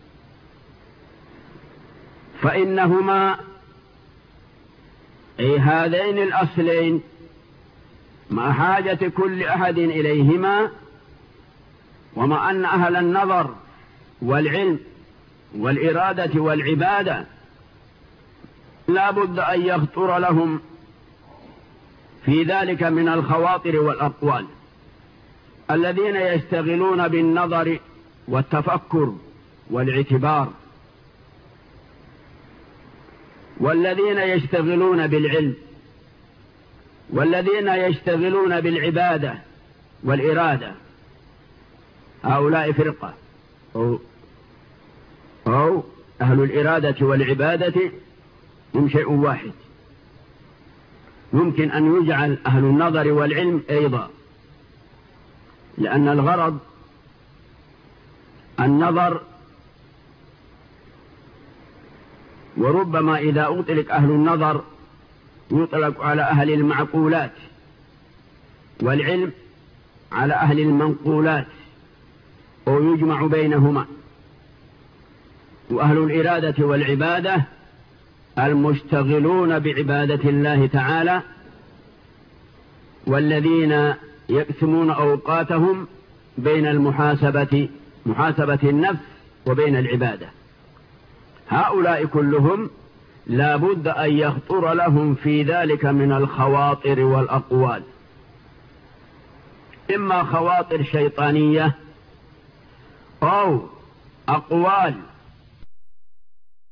فإنهما أي هذين الأصلين مع حاجة كل أحد إليهما، ومع أن أهل النظر والعلم والإرادة والعبادة لا بد أن يخطر لهم في ذلك من الخواطر والأقوال. الذين يشتغلون بالنظر والتفكر والاعتبار، والذين يشتغلون بالعلم، والذين يشتغلون بالعبادة والإرادة، هؤلاء فرقة أو أهل الإرادة والعبادة هم شيء واحد. يمكن أن يجعل أهل النظر والعلم أيضا، لأن الغرض النظر، وربما إذا أطلق أهل النظر يطلق على أهل المعقولات، والعلم على أهل المنقولات، أو يجمع بينهما. وأهل الإرادة والعبادة المشتغلون بعبادة الله تعالى والذين يقسمون أوقاتهم بين محاسبة النفس وبين العبادة. هؤلاء كلهم لا بد أن يخطر لهم في ذلك من الخواطر والأقوال، إما خواطر شيطانية أو أقوال